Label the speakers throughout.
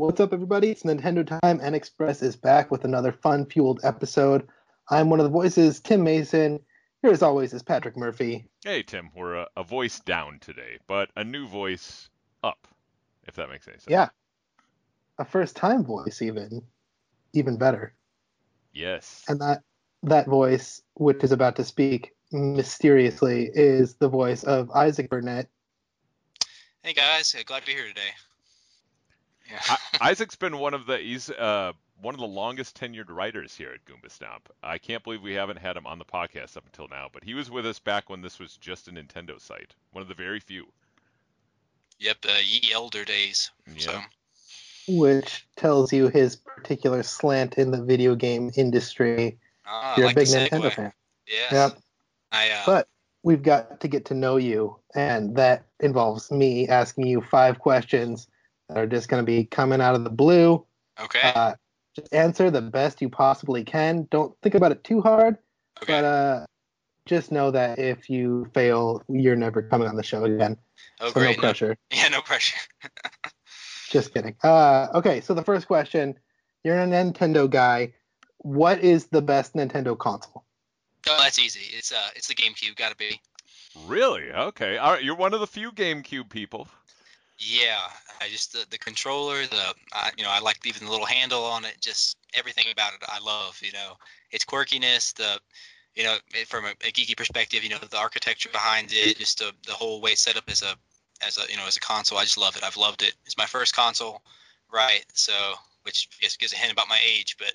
Speaker 1: What's up, everybody? It's Nintendo Time, and Express is back with another fun-fueled episode. I'm one of the voices, Tim Mason. Here, as always, is Patrick Murphy.
Speaker 2: Hey, Tim, we're a voice down today, but a new voice up, if that makes any sense.
Speaker 1: Yeah, a first-time voice, even better.
Speaker 2: Yes.
Speaker 1: And that voice, which is about to speak mysteriously, is the voice of Isaac Burnett.
Speaker 3: Hey guys, glad to be here today. Yeah.
Speaker 2: Isaac's been one of the longest tenured writers here at Goomba Stomp. I can't believe we haven't had him on the podcast up until now, but he was with us back when this was just a Nintendo site, one of the very few.
Speaker 3: Yep, ye elder days.
Speaker 2: Yeah.
Speaker 3: So.
Speaker 1: Which tells you his particular slant in the video game industry. You're
Speaker 3: like
Speaker 1: a big
Speaker 3: the
Speaker 1: Nintendo
Speaker 3: segue.
Speaker 1: fan.
Speaker 3: Yes.
Speaker 1: Yep. But we've got to get to know you, and that involves me asking you 5 questions that are just going to be coming out of the blue.
Speaker 3: Okay.
Speaker 1: Just answer the best you possibly can. Don't think about it too hard.
Speaker 3: Okay.
Speaker 1: But just know that if you fail, you're never coming on the show again.
Speaker 3: Oh,
Speaker 1: so
Speaker 3: great.
Speaker 1: No pressure.
Speaker 3: No pressure.
Speaker 1: Just kidding. Okay, so the first question. You're a Nintendo guy. What is the best Nintendo console?
Speaker 3: Oh, that's easy. It's the GameCube. Gotta be.
Speaker 2: Really? Okay. All right. You're one of the few GameCube people.
Speaker 3: Yeah. I just the controller. I like even the little handle on it. Just everything about it. I love. Its quirkiness. From a geeky perspective. The architecture behind it. Just the whole way it's set up as a console. I just love it. I've loved it. It's my first console, right? So, which I guess gives a hint about my age, but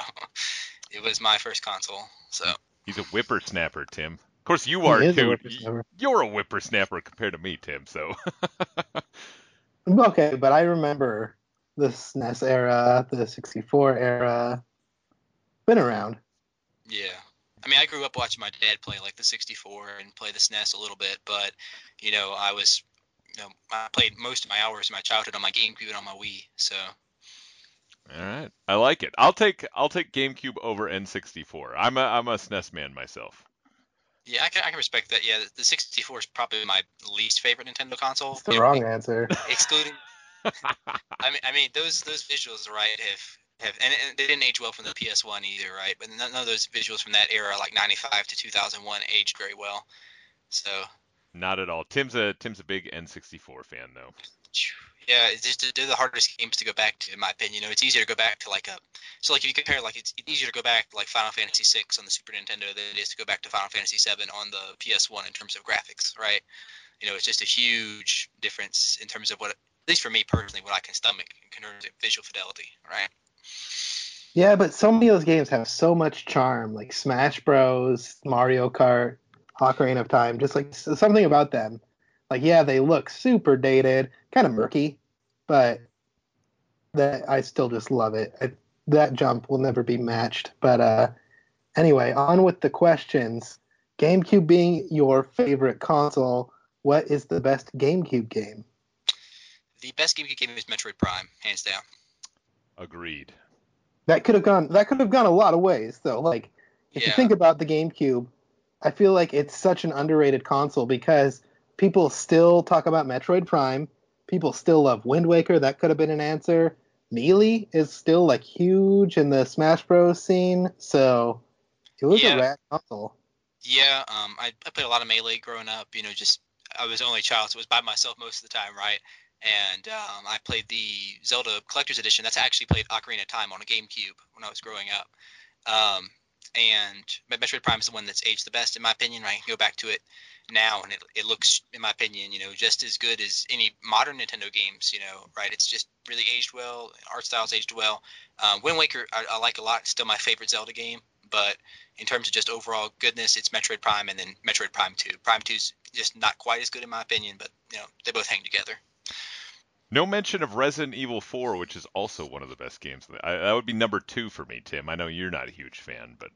Speaker 3: it was my first console. So
Speaker 2: he's a whippersnapper, Tim. Of course, you are too. You're a whippersnapper compared to me, Tim. So.
Speaker 1: Okay, but I remember the SNES era, the 64 era. Been around.
Speaker 3: Yeah. I mean, I grew up watching my dad play like the 64 and play the SNES a little bit, but I played most of my hours in my childhood on my GameCube and on my Wii. So.
Speaker 2: All right, I like it. I'll take GameCube over N64. I'm a SNES man myself.
Speaker 3: Yeah, I can respect that. Yeah, the 64 is probably my least favorite Nintendo console.
Speaker 1: It's the wrong answer.
Speaker 3: Excluding. I mean those visuals, right? And they didn't age well from the PS1 either, right? But none of those visuals from that era, like 95 to 2001, aged very well. So.
Speaker 2: Not at all. Tim's a big N64 fan, though.
Speaker 3: Yeah, it's just they're the hardest games to go back to, in my opinion. It's easier to go back to if you compare, it's easier to go back to Final Fantasy VI on the Super Nintendo than it is to go back to Final Fantasy VII on the PS1 in terms of graphics, right? It's just a huge difference in terms of what, at least for me personally, what I can stomach in terms of visual fidelity, right?
Speaker 1: Yeah, but so many of those games have so much charm, like Smash Bros, Mario Kart, Ocarina of Time, just like something about them. Like, yeah, they look super dated, kind of murky, but that I still just love it. That jump will never be matched. But anyway, on with the questions. GameCube being your favorite console, what is the best GameCube game?
Speaker 3: The best GameCube game is Metroid Prime, hands down.
Speaker 2: Agreed.
Speaker 1: That could have gone a lot of ways, though. Like, if you think about the GameCube, I feel like it's such an underrated console because people still talk about Metroid Prime. People still love Wind Waker. That could have been an answer. Melee is still huge in the Smash Bros scene, so it was a rad console.
Speaker 3: Yeah, I played a lot of Melee growing up. I was the only child, so it was by myself most of the time, right? And I played the Zelda Collector's Edition. That's actually played Ocarina of Time on a GameCube when I was growing up. And Metroid Prime is the one that's aged the best, in my opinion. I can go back to it now, and it looks, in my opinion, just as good as any modern Nintendo games, right? It's just really aged well. Art style's aged well. Wind Waker, I like a lot. It's still my favorite Zelda game. But in terms of just overall goodness, it's Metroid Prime and then Metroid Prime 2. Prime 2's just not quite as good in my opinion, but, they both hang together.
Speaker 2: No mention of Resident Evil 4, which is also one of the best games. That would be number 2 for me, Tim. I know you're not a huge fan, but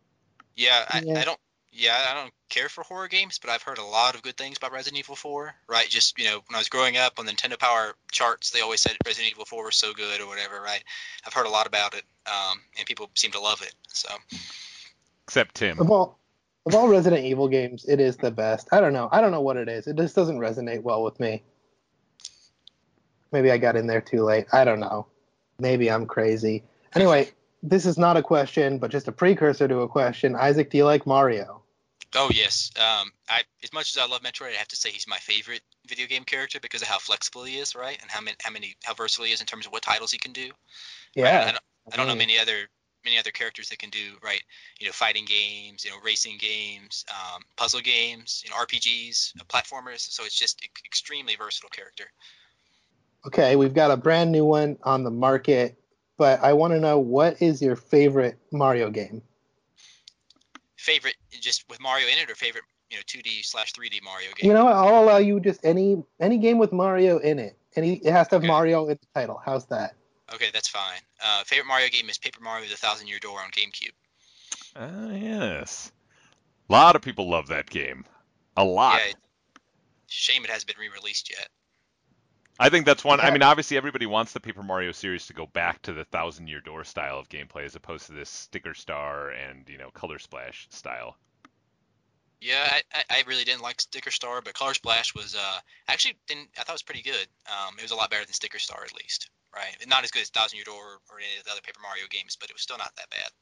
Speaker 3: I don't care for horror games, but I've heard a lot of good things about Resident Evil 4. Right? Just when I was growing up on the Nintendo Power charts, they always said Resident Evil 4 was so good or whatever. Right? I've heard a lot about it, and people seem to love it. So,
Speaker 2: except Tim.
Speaker 1: Of all Resident Evil games, it is the best. I don't know what it is. It just doesn't resonate well with me. Maybe I got in there too late. I don't know. Maybe I'm crazy. Anyway, this is not a question, but just a precursor to a question. Isaac, do you like Mario?
Speaker 3: Oh yes. I as much as I love Metroid, I have to say he's my favorite video game character because of how flexible he is, right? And how versatile he is in terms of what titles he can do. Right.
Speaker 1: Yeah.
Speaker 3: I don't know many other characters that can do, right. Fighting games, racing games, puzzle games, RPGs, platformers. So it's just extremely versatile character.
Speaker 1: Okay, we've got a brand new one on the market, but I want to know, what is your favorite Mario game?
Speaker 3: Favorite just with Mario in it, or favorite 2D/3D Mario game?
Speaker 1: You know what? I'll allow you just any game with Mario in it. It has to have
Speaker 3: Okay.
Speaker 1: Mario in the title. How's that?
Speaker 3: Okay, that's fine. Favorite Mario game is Paper Mario: The Thousand Year Door on GameCube.
Speaker 2: Yes. A lot of people love that game. A lot.
Speaker 3: Yeah, shame it hasn't been re-released yet.
Speaker 2: I think that's one. I
Speaker 1: Yeah.
Speaker 2: mean, obviously, everybody wants the Paper Mario series to go back to the Thousand Year Door style of gameplay as opposed to this sticker star and color splash style.
Speaker 3: Yeah, I really didn't like Sticker Star, but Color Splash was actually didn't I thought it was pretty good. It was a lot better than Sticker Star at least, right? Not as good as Thousand Year Door or any of the other Paper Mario games, but it was still not that bad.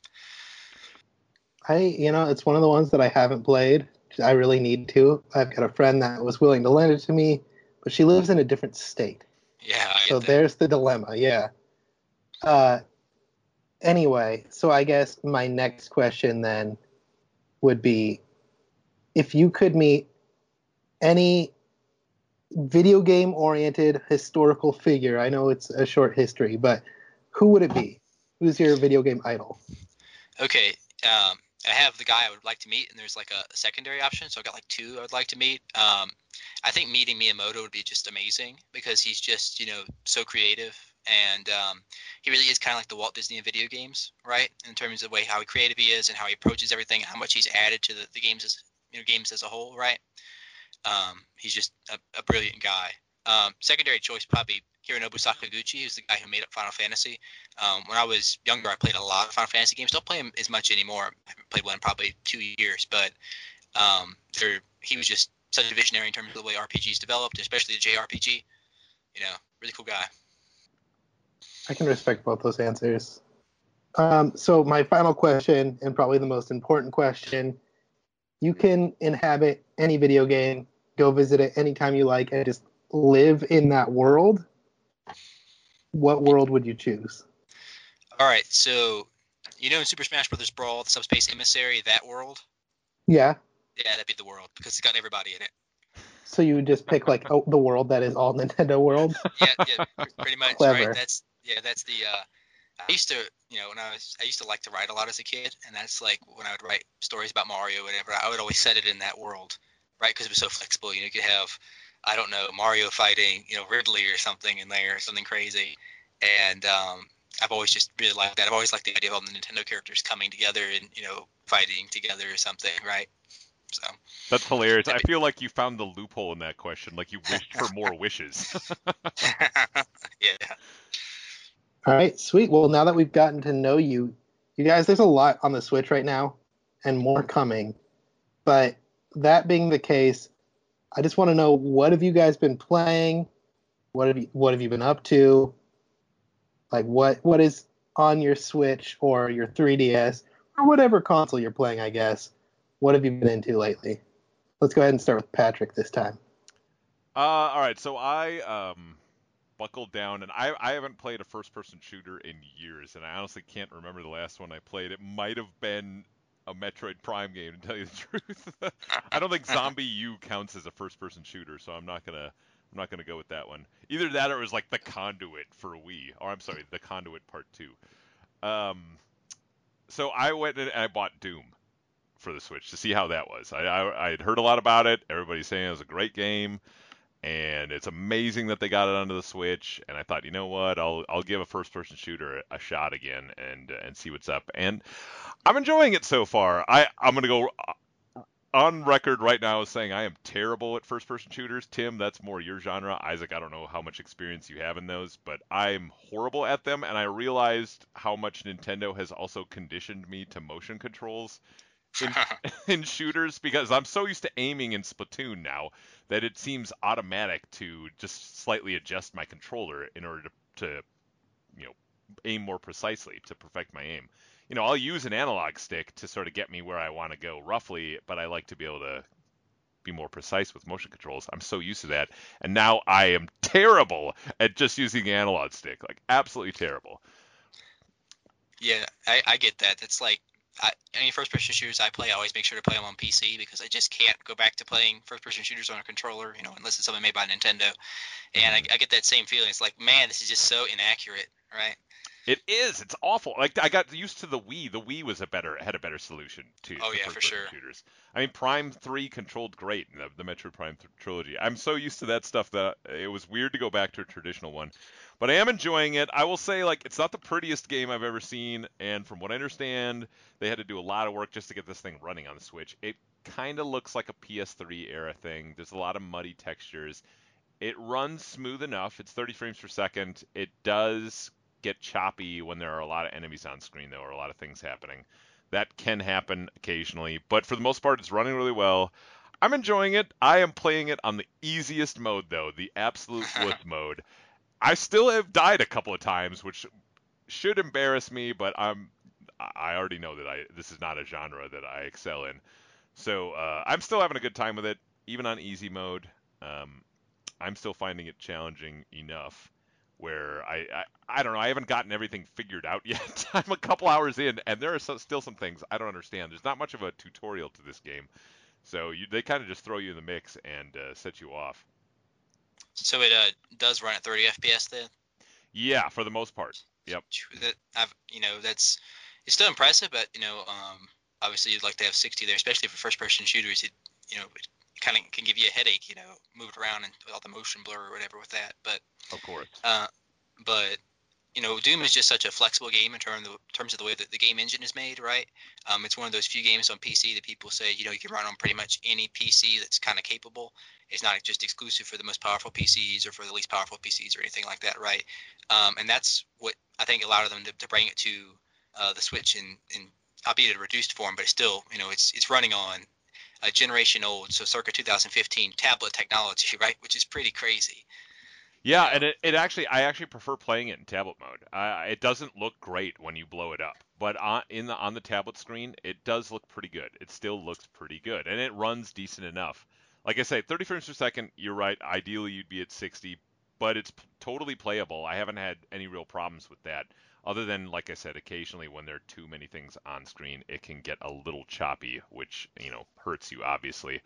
Speaker 1: It's one of the ones that I haven't played. I really need to. I've got a friend that was willing to lend it to me, but she lives in a different state.
Speaker 3: Yeah, I
Speaker 1: So
Speaker 3: get that.
Speaker 1: there's the dilemma. Yeah. Uh, anyway, so I guess my next question then would be, if you could meet any video game oriented historical figure, I know it's a short history, but who would it be? Who's your video game idol?
Speaker 3: Okay, I have the guy I would like to meet, and there's like a secondary option. So I got like two I would like to meet. I think meeting Miyamoto would be just amazing because he's just so creative, and he really is kind of like the Walt Disney of video games, right? In terms of the way how creative he is and how he approaches everything, how much he's added to the games as a whole, right? He's just a brilliant guy. Secondary choice probably Hironobu Sakaguchi, who's the guy who made up Final Fantasy. When I was younger, I played a lot of Final Fantasy games. Don't play them as much anymore. I haven't played one in probably 2 years, but he was just such a visionary in terms of the way RPGs developed, especially the JRPG. Really cool guy.
Speaker 1: I can respect both those answers. So my final question, and probably the most important question: you can inhabit any video game, go visit it anytime you like, and just live in that world. What world would you choose?
Speaker 3: All right, so in Super Smash Bros. Brawl, the Subspace Emissary, that world,
Speaker 1: Yeah.
Speaker 3: yeah, that'd be the world because it's got everybody in it.
Speaker 1: So you would just pick like the world that is all Nintendo World.
Speaker 3: Yeah, pretty much.
Speaker 1: Clever.
Speaker 3: Right. That's the. I used to, when I used to like to write a lot as a kid, and that's like when I would write stories about Mario or whatever, I would always set it in that world, right? Because it was so flexible. You could have, I don't know, Mario fighting, Ridley or something in there, or something crazy, and I've always just really liked that. I've always liked the idea of all the Nintendo characters coming together and fighting together or something, right? So
Speaker 2: That's hilarious. I
Speaker 3: that'd
Speaker 2: feel like you found the loophole in that question, like you wished for more wishes.
Speaker 3: yeah.
Speaker 1: All right, sweet. Well, now that we've gotten to know you, you guys, there's a lot on the Switch right now, and more coming. But that being the case, I just want to know, what have you guys been playing? What have you been up to? Like what is on your Switch or your 3DS or whatever console you're playing, I guess. What have you been into lately? Let's go ahead and start with Patrick this time.
Speaker 2: All right, so I buckled down, and I haven't played a first-person shooter in years, and I honestly can't remember the last one I played. It might have been a Metroid Prime game, to tell you the truth. I don't think Zombie U counts as a first-person shooter, so I'm not gonna go with that one. Either that or it was like The Conduit for Wii, or I'm sorry, The Conduit Part 2. So I went and I bought Doom for the Switch to see how that was. I had heard a lot about it. Everybody's saying it was a great game, and it's amazing that they got it onto the Switch. And I thought, you know what, I'll give a first-person shooter a shot again and see what's up. And I'm enjoying it so far. I'm gonna go on record right now as saying I am terrible at first-person shooters. Tim, that's more your genre. Isaac, I don't know how much experience you have in those, but I'm horrible at them. And I realized how much Nintendo has also conditioned me to motion controls in shooters, because I'm so used to aiming in Splatoon now that it seems automatic to just slightly adjust my controller in order to aim more precisely to perfect my aim. I'll use an analog stick to sort of get me where I want to go roughly, but I like to be able to be more precise with motion controls. I'm so used to that, and now I am terrible at just using the analog stick, like absolutely terrible.
Speaker 3: Yeah, I get that. That's like any first-person shooters I play, I always make sure to play them on PC because I just can't go back to playing first-person shooters on a controller, unless it's something made by Nintendo. And I get that same feeling. It's like, man, this is just so inaccurate, right?
Speaker 2: It is. It's awful. Like I got used to the Wii. The Wii had a better solution to
Speaker 3: Oh yeah, for
Speaker 2: first-person
Speaker 3: sure.
Speaker 2: shooters. I mean, Prime 3 controlled great in the Metroid Prime trilogy. I'm so used to that stuff that it was weird to go back to a traditional one. But I am enjoying it. I will say, like, it's not the prettiest game I've ever seen, and from what I understand, they had to do a lot of work just to get this thing running on the Switch. It kind of looks like a PS3 era thing. There's a lot of muddy textures. It runs smooth enough. It's 30 frames per second. It does get choppy when there are a lot of enemies on screen, though, or a lot of things happening. That can happen occasionally, but for the most part, it's running really well. I'm enjoying it. I am playing it on the easiest mode, though, the absolute wuss mode. I still have died a couple of times, which should embarrass me, but I already know that this is not a genre that I excel in. So I'm still having a good time with it, even on easy mode. I'm still finding it challenging enough where I don't know. I haven't gotten everything figured out yet. I'm a couple hours in, and there are still some things I don't understand. There's not much of a tutorial to this game, so they kind of just throw you in the mix and set you off.
Speaker 3: So it does run at 30 FPS then?
Speaker 2: Yeah, for the most part. Yep.
Speaker 3: That's it's still impressive, but obviously you'd like to have 60 there, especially for first-person shooters. It kind of can give you a headache, moved around and with all the motion blur or whatever with that. But
Speaker 2: of course.
Speaker 3: But Doom is just such a flexible game in terms of the way that the game engine is made, right? It's one of those few games on PC that people say, you can run on pretty much any PC that's kind of capable. It's not just exclusive for the most powerful PCs or for the least powerful PCs or anything like that, right? And that's what I think allowed them to bring it to the Switch in albeit a reduced form, but still, it's running on a generation old, so circa 2015 tablet technology, right? Which is pretty crazy.
Speaker 2: Yeah, and I actually prefer playing it in tablet mode. It doesn't look great when you blow it up, but on the tablet screen, it does look pretty good. It still looks pretty good, and it runs decent enough. Like I say, 30 frames per second. You're right. Ideally, you'd be at 60, but it's totally playable. I haven't had any real problems with that, other than, like I said, occasionally when there are too many things on screen, it can get a little choppy, which hurts you obviously.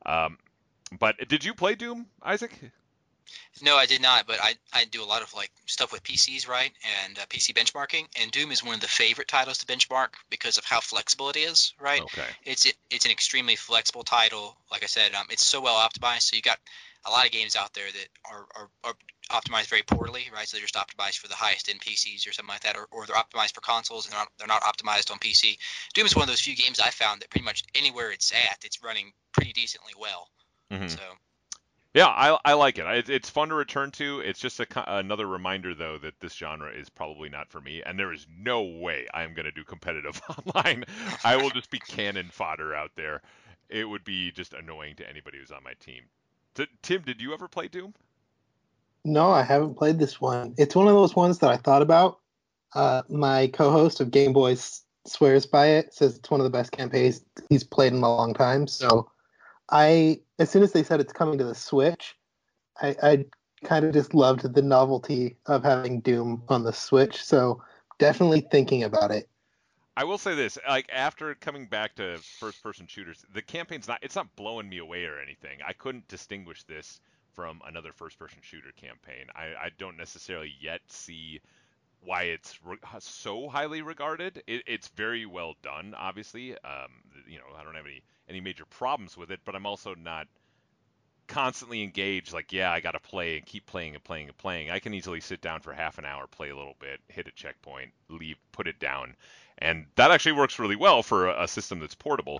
Speaker 2: But did you play Doom, Isaac?
Speaker 3: No, I did not, but I do a lot of like stuff with PCs, right, and PC benchmarking. And Doom is one of the favorite titles to benchmark because of how flexible it is, right?
Speaker 2: Okay.
Speaker 3: It's an extremely flexible title. Like I said, it's so well optimized. So you got a lot of games out there that are optimized very poorly, right? So they're just optimized for the highest end PCs or something like that, or they're optimized for consoles and they're not optimized on PC. Doom is one of those few games I found that pretty much anywhere it's at, it's running pretty decently well.
Speaker 2: Mm-hmm.
Speaker 3: So.
Speaker 2: Yeah, I like it. It's fun to return to. It's just another reminder, though, that this genre is probably not for me, and there is no way I am going to do competitive online. I will just be cannon fodder out there. It would be just annoying to anybody who's on my team. Tim, did you ever play Doom?
Speaker 1: No, I haven't played this one. It's one of those ones that I thought about. My co-host of Game Boys swears by it, says it's one of the best campaigns he's played in a long time. So as soon as they said it's coming to the Switch, I kind of just loved the novelty of having Doom on the Switch. So definitely thinking about it.
Speaker 2: I will say this, like after coming back to first-person shooters, the campaign's it's not blowing me away or anything. I couldn't distinguish this from another first-person shooter campaign. I don't necessarily yet see why it's so highly regarded. It's very well done, obviously. I don't have any major problems with it, but I'm also not constantly engaged. Like, yeah, I got to play and keep playing and playing and playing. I can easily sit down for half an hour, play a little bit, hit a checkpoint, leave, put it down, and that actually works really well for a system that's portable.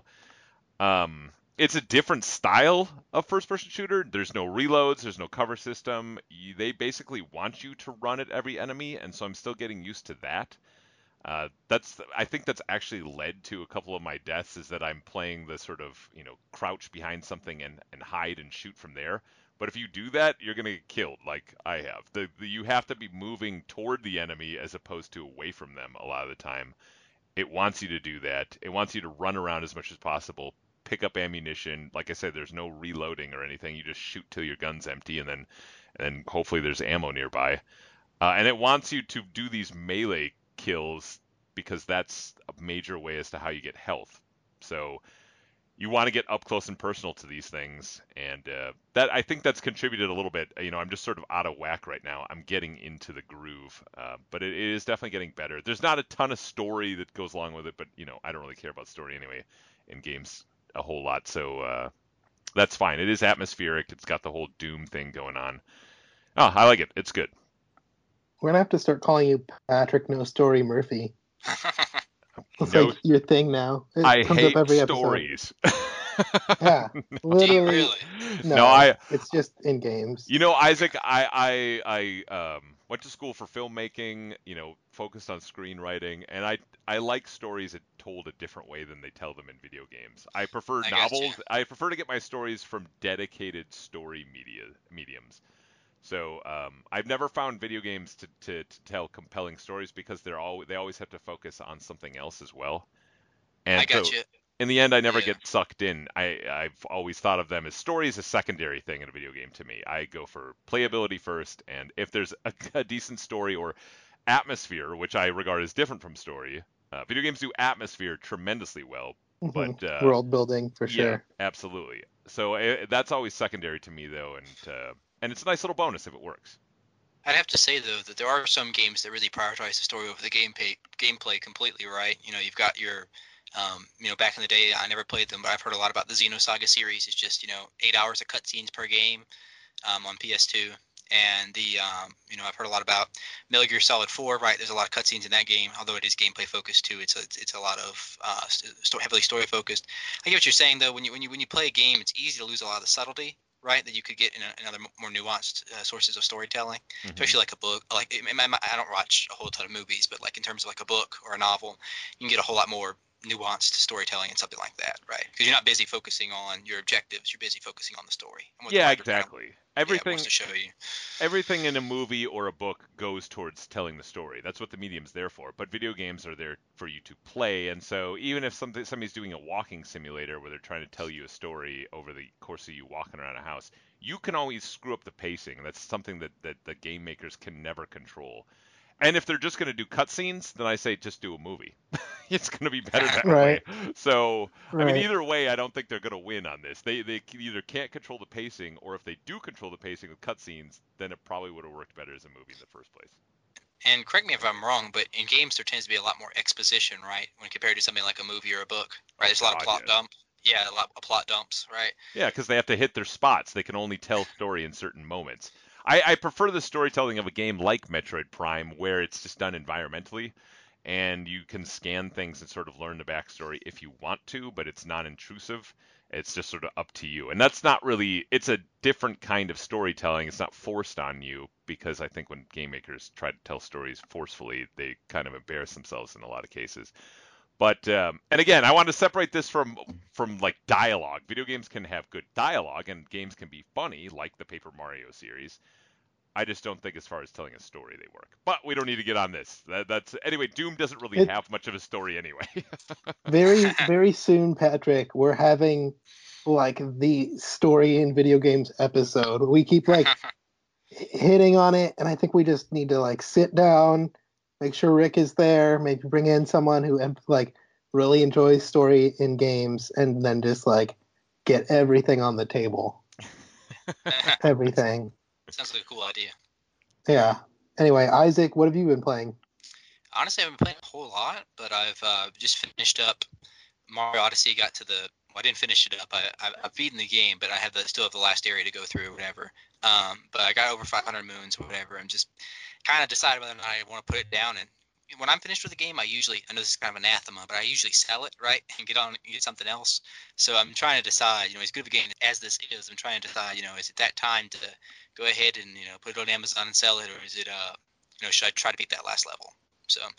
Speaker 2: It's a different style of first-person shooter. There's no reloads. There's no cover system. They basically want you to run at every enemy, and so I'm still getting used to that. I think that's actually led to a couple of my deaths, is that I'm playing the sort of, crouch behind something and hide and shoot from there. But if you do that, you're gonna get killed, like I have. You have to be moving toward the enemy as opposed to away from them a lot of the time. It wants you to do that. It wants you to run around as much as possible, pick up ammunition. Like I said, there's no reloading or anything. You just shoot till your gun's empty, and then hopefully there's ammo nearby. And it wants you to do these melee kills because that's a major way as to how you get health. So you want to get up close and personal to these things, and that I think that's contributed a little bit. I'm just sort of out of whack right now. I'm getting into the groove, but it is definitely getting better. There's not a ton of story that goes along with it, but I don't really care about story anyway in games a whole lot, so that's fine. It is atmospheric. It's got the whole Doom thing going on. Oh, I like it. It's good.
Speaker 1: We're gonna have to start calling you Patrick No Story Murphy. It's
Speaker 2: No,
Speaker 1: like your thing now. It
Speaker 2: I
Speaker 1: comes
Speaker 2: hate
Speaker 1: up every episode.
Speaker 2: stories.
Speaker 1: Yeah,
Speaker 3: Do you
Speaker 1: literally.
Speaker 3: really?
Speaker 1: No, it's just in games.
Speaker 2: Isaac, I went to school for filmmaking, focused on screenwriting, and I like stories that told a different way than they tell them in video games. I prefer
Speaker 3: I gotcha.
Speaker 2: novels. I prefer to get my stories from dedicated story mediums. So I've never found video games to tell compelling stories because they always have to focus on something else as well.
Speaker 3: I
Speaker 2: And so
Speaker 3: gotcha.
Speaker 2: in the end, I never
Speaker 3: Yeah.
Speaker 2: get sucked in. I've always thought of them as stories, a secondary thing in a video game to me. I go for playability first, and if there's a decent story or atmosphere, which I regard as different from story, video games do atmosphere tremendously well. But
Speaker 1: World building for
Speaker 2: yeah,
Speaker 1: sure.
Speaker 2: absolutely. So that's always secondary to me, though, and it's a nice little bonus if it works.
Speaker 3: I'd have to say though that there are some games that really prioritize the story over the gameplay completely, right? You've got your, back in the day, I never played them, but I've heard a lot about the Xenosaga series. It's just 8 hours of cutscenes per game on PS2, and I've heard a lot about Metal Gear Solid 4, right? There's a lot of cutscenes in that game, although it is gameplay focused too. It's a lot of heavily story focused. I get what you're saying though. When you play a game, it's easy to lose a lot of the subtlety, right? That you could get in other more nuanced sources of storytelling, especially like a book. Like I don't watch a whole ton of movies, but like in terms of like a book or a novel, you can get a whole lot more nuanced storytelling and something like that, right? Because you're not busy focusing on your objectives, you're busy focusing on the story and what the
Speaker 2: Yeah,
Speaker 3: writer kind of
Speaker 2: exactly.
Speaker 3: wants to show you.
Speaker 2: Everything in a movie or a book goes towards telling the story. That's what the medium's there for. But video games are there for you to play, and so even if somebody's doing a walking simulator where they're trying to tell you a story over the course of you walking around a house, you can always screw up the pacing. That's something that the game makers can never control. And if they're just going to do cutscenes, then I say just do a movie. It's going to be better that way.
Speaker 1: Right.
Speaker 2: So, I mean,
Speaker 1: Right.
Speaker 2: either way, I don't think they're going to win on this. They either can't control the pacing, or if they do control the pacing with cutscenes, then it probably would have worked better as a movie in the first place.
Speaker 3: And correct me if I'm wrong, but in games there tends to be a lot more exposition, right? When compared to something like a movie or a book, right? There's a lot of plot dumps. Yeah, a lot of plot dumps, right?
Speaker 2: Yeah, because they have to hit their spots. They can only tell story in certain moments. I prefer the storytelling of a game like Metroid Prime, where it's just done environmentally, and you can scan things and sort of learn the backstory if you want to, but it's not intrusive. It's just sort of up to you. And that's not really, it's a different kind of storytelling. It's not forced on you, because I think when game makers try to tell stories forcefully, they kind of embarrass themselves in a lot of cases. But and again, I want to separate this from like dialogue. Video games can have good dialogue, and games can be funny, like the Paper Mario series. I just don't think, as far as telling a story, they work. But we don't need to get on this. That's anyway. Doom doesn't really
Speaker 1: It
Speaker 2: have much of a story anyway.
Speaker 1: very soon, Patrick. We're having like the story in video games episode. We keep like hitting on it, and I think we just need to like sit down, make sure Rick is there, maybe bring in someone who like really enjoys story in games, and then just like get everything on the table. Everything.
Speaker 3: Sounds like a cool idea.
Speaker 1: Yeah. Anyway, Isaac, what have you been playing?
Speaker 3: Honestly, I haven't played a whole lot, but I've just finished up Mario Odyssey. Got to the well, I didn't finish it up. I've beaten the game, but I still have the last area to go through or whatever. But I got over 500 moons or whatever. I'm just kind of deciding whether or not I want to put it down. And when I'm finished with the game, I know this is kind of anathema, but I usually sell it, right, and get something else. So I'm trying to decide, as good of a game as this is, I'm trying to decide, is it that time to go ahead and put it on Amazon and sell it, or is it should I try to beat that last level? So,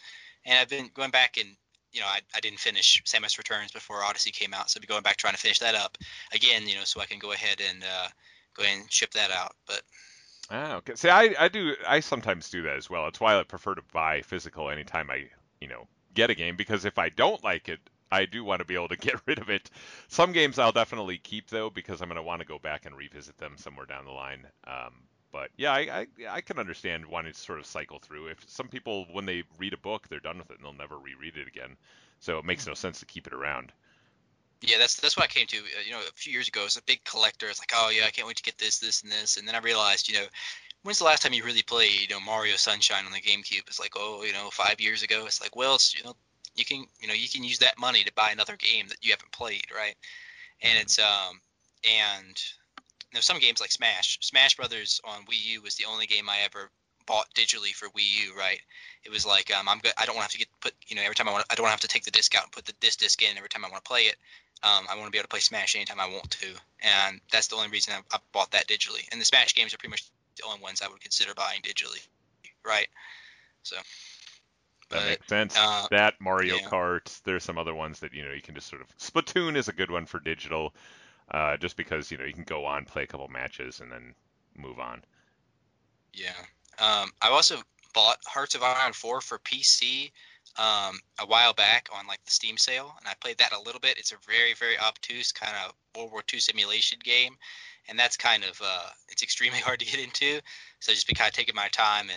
Speaker 3: And I've been going back and, I didn't finish Samus Returns before Odyssey came out, so I'll be going back trying to finish that up again, so I can go ahead and ship that out. But
Speaker 2: Okay. See, I sometimes do that as well. That's why I prefer to buy physical anytime I, get a game, because if I don't like it, I do want to be able to get rid of it. Some games I'll definitely keep though, because I'm going to want to go back and revisit them somewhere down the line. But yeah, I can understand wanting to sort of cycle through. If some people, when they read a book, they're done with it and they'll never reread it again. So it makes no sense to keep it around.
Speaker 3: yeah, that's what I came to. A few years ago, as a big collector, it's like, oh yeah, I can't wait to get this, this, and this. And then I realized, when's the last time you really played, Mario Sunshine on the GameCube? It's like, 5 years ago. It's like, well, it's, you can use that money to buy another game that you haven't played, right? And it's and some games like Smash Brothers on Wii U was the only game I ever bought digitally for Wii U, right? It was like, I'm good. I don't have to every time I don't have to take the disc out and put this disc in every time I want to play it. I want to be able to play Smash anytime I want to, and that's the only reason I bought that digitally. And the Smash games are pretty much the only ones I would consider buying digitally, right? So,
Speaker 2: That
Speaker 3: but
Speaker 2: makes sense. That Mario
Speaker 3: yeah,
Speaker 2: Kart. There's some other ones that you can just sort of. Splatoon is a good one for digital, just because you can go on, play a couple matches, and then move on.
Speaker 3: yeah. I've also bought Hearts of Iron 4 for PC a while back on like the Steam sale, and I played that a little bit. It's a very, very obtuse kind of World War II simulation game, and that's kind of it's extremely hard to get into. So just been kind of taking my time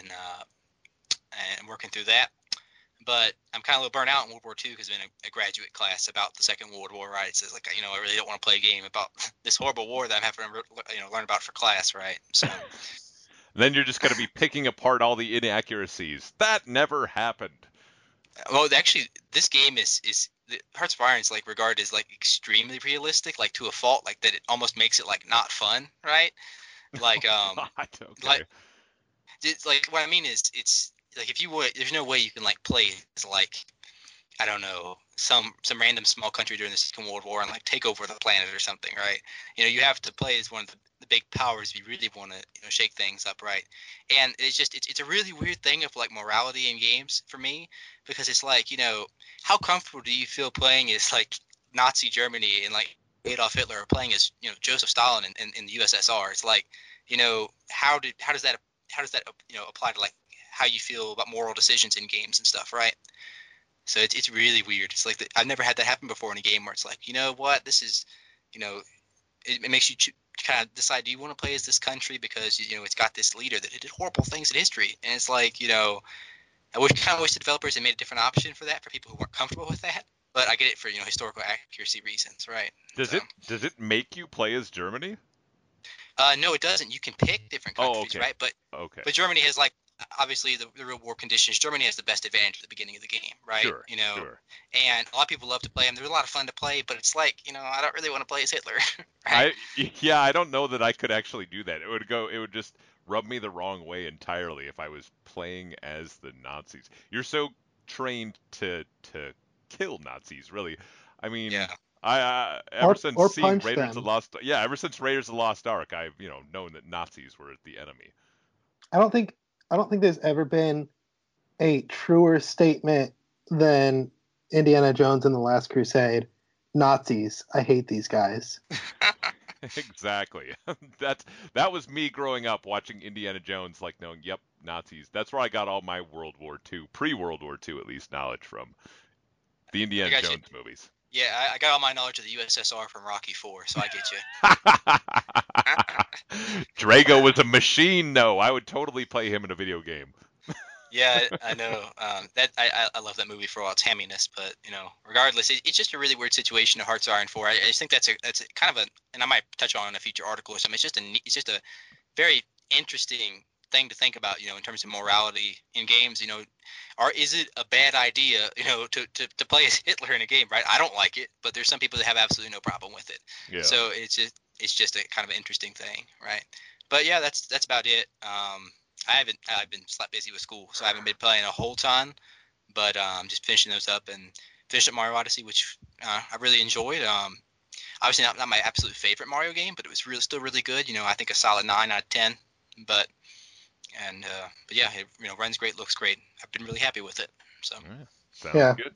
Speaker 3: and working through that. But I'm kind of a little burnt out in World War II because I'm in a graduate class about the Second World War, right? So it's like, I really don't want to play a game about this horrible war that I'm having to, learn about for class, right? So,
Speaker 2: Then you're just going to be picking apart all the inaccuracies. That never happened.
Speaker 3: well, actually, this game is Hearts of Iron is like regarded as like extremely realistic, like to a fault, like that it almost makes it like not fun, right? Like,
Speaker 2: God, okay.
Speaker 3: like it's like what I mean is it's like if you would, there's no way you can like play as like I don't know, some random small country during the Second World War and like take over the planet or something, right? You have to play as one of the big powers if you really want to shake things up, right? And it's a really weird thing of like morality in games for me because it's like how comfortable do you feel playing as like Nazi Germany and like Adolf Hitler or playing as Joseph Stalin in the USSR? It's like how does that apply to like how you feel about moral decisions in games and stuff, right? So it's really weird. It's like I've never had that happen before in a game where it's like, you know what, this is, you know, it makes you kind of decide, do you want to play as this country because it's got this leader that did horrible things in history, and it's like, I kind of wish the developers had made a different option for that for people who weren't comfortable with that. But I get it for historical accuracy reasons, right?
Speaker 2: Does
Speaker 3: So
Speaker 2: it make you play as Germany?
Speaker 3: no, it doesn't. You can pick different
Speaker 2: Oh,
Speaker 3: countries,
Speaker 2: okay.
Speaker 3: right? But
Speaker 2: Okay.
Speaker 3: Germany has like obviously the real war conditions. Germany has the best advantage at the beginning of the game, right?
Speaker 2: Sure. Sure.
Speaker 3: And a lot of people love to play them. They're a lot of fun to play, but it's like I don't really want to play as Hitler, right?
Speaker 2: Yeah, I don't know that I could actually do that. It would just rub me the wrong way entirely if I was playing as the Nazis. You're so trained to kill Nazis, really. I mean,
Speaker 3: Yeah.
Speaker 2: I ever since
Speaker 1: or
Speaker 2: seeing
Speaker 1: punch
Speaker 2: Raiders of
Speaker 1: them.
Speaker 2: the Lost, yeah, ever since Raiders of the Lost Ark, I've known that Nazis were the enemy.
Speaker 1: I don't think there's ever been a truer statement than Indiana Jones and the Last Crusade. Nazis, I hate these guys.
Speaker 2: Exactly. That was me growing up watching Indiana Jones, like knowing, yep, Nazis. That's where I got all my World War II, pre-World War II at least, knowledge from. The
Speaker 3: I
Speaker 2: Indiana
Speaker 3: got you.
Speaker 2: Jones movies.
Speaker 3: Yeah, I got all my knowledge of the USSR from Rocky 4, so I get you.
Speaker 2: Drago was a machine, though. I would totally play him in a video game.
Speaker 3: Yeah, I know. That I love that movie for all its hamminess, but regardless, it's just a really weird situation of Hearts of Iron 4. I just think that's a kind of a, and I might touch on in a future article or something. It's just a very interesting thing to think about, in terms of morality in games. Is it a bad idea, to play as Hitler in a game, right? I don't like it, but there's some people that have absolutely no problem with it.
Speaker 2: Yeah.
Speaker 3: So it's just a kind of an interesting thing, right? But yeah, that's about it. I've been slept busy with school, so I haven't been playing a whole ton. But just finishing those up and finished up Mario Odyssey, which I really enjoyed. Obviously not my absolute favorite Mario game, but it was still really good. I think a solid 9 out of 10. But but yeah, it runs great, looks great. I've been really happy with it. So.
Speaker 2: Yeah. Sounds
Speaker 1: Yeah.
Speaker 2: good.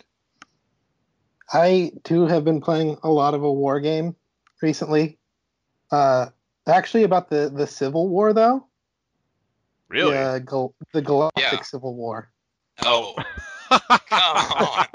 Speaker 1: I too have been playing a lot of a war game recently. Actually, about the Civil War though.
Speaker 2: Really?
Speaker 1: The Galactic
Speaker 3: Yeah.
Speaker 1: Civil War.
Speaker 3: Oh, come on.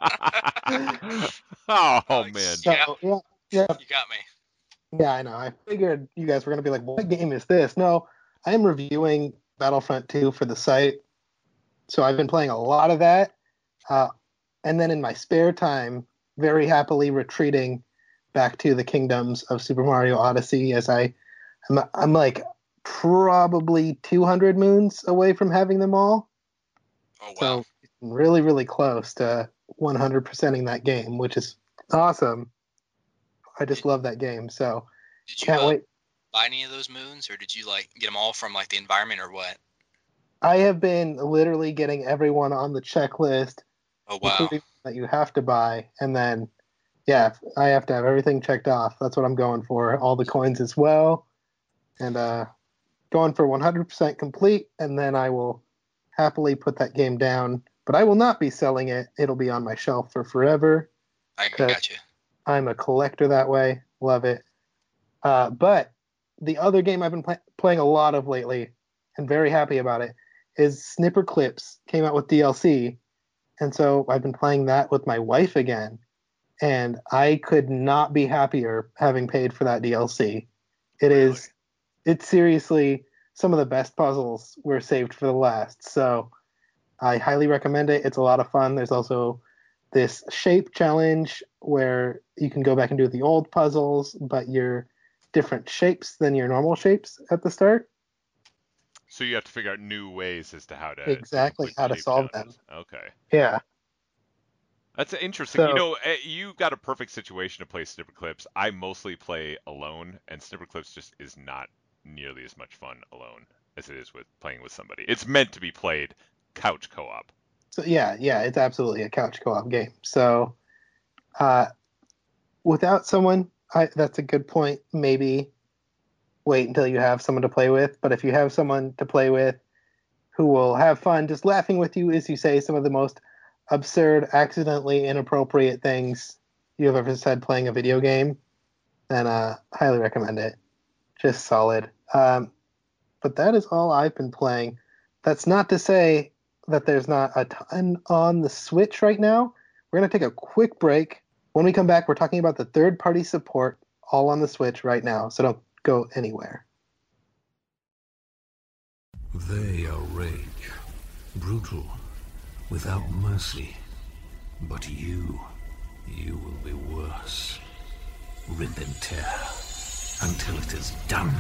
Speaker 2: Oh man.
Speaker 1: So yeah,
Speaker 3: You got me.
Speaker 1: yeah, I know. I figured you guys were gonna be like, "What game is this?" No, I am reviewing Battlefront 2 for the site, so I've been playing a lot of that. Uh, and then in my spare time, very happily retreating back to the kingdoms of Super Mario Odyssey as I'm like probably 200 moons away from having them all.
Speaker 3: Oh wow.
Speaker 1: So really, really close to 100%ing that game, which is awesome. I just love that game. So
Speaker 3: Did you
Speaker 1: can't wait.
Speaker 3: buy any of those moons, or did you like get them all from like the environment, or what?
Speaker 1: I have been literally getting everyone on the checklist,
Speaker 3: Oh wow.
Speaker 1: including that you have to buy, and then yeah, I have to have everything checked off. That's what I'm going for. All the coins as well, and going for 100% complete, and then I will happily put that game down. But I will not be selling it. It'll be on my shelf for forever.
Speaker 3: I got you.
Speaker 1: I'm a collector that way. Love it. But the other game I've been playing a lot of lately, and very happy about it, is Snipper Clips. Came out with DLC, and so I've been playing that with my wife again. And I could not be happier having paid for that DLC. It's seriously some of the best puzzles were saved for the last. So I highly recommend it. It's a lot of fun. There's also this shape challenge where you can go back and do the old puzzles, but you're different shapes than your normal shapes at the start.
Speaker 2: So you have to figure out new ways as to how to
Speaker 1: Exactly
Speaker 2: complete
Speaker 1: how
Speaker 2: the
Speaker 1: to
Speaker 2: shape
Speaker 1: solve
Speaker 2: challenges.
Speaker 1: them.
Speaker 2: Okay.
Speaker 1: Yeah.
Speaker 2: That's interesting.
Speaker 1: So
Speaker 2: You got a perfect situation to play Snipper Clips. I mostly play alone, and Snipper Clips just is not nearly as much fun alone as it is with playing with somebody. It's meant to be played couch co-op.
Speaker 1: yeah, it's absolutely a couch co-op game. So uh, without someone, that's a good point. Maybe wait until you have someone to play with. But if you have someone to play with who will have fun just laughing with you as you say some of the most absurd, accidentally inappropriate things you have ever said playing a video game, then highly recommend it. Just solid. But that is all I've been playing. That's not to say that there's not a ton on the Switch right now. We're going to take a quick break. When we come back, we're talking about the third-party support all on the Switch right now, so don't go anywhere.
Speaker 4: They are rage, brutal, without mercy. But you will be worse. Rip and tear until it is done.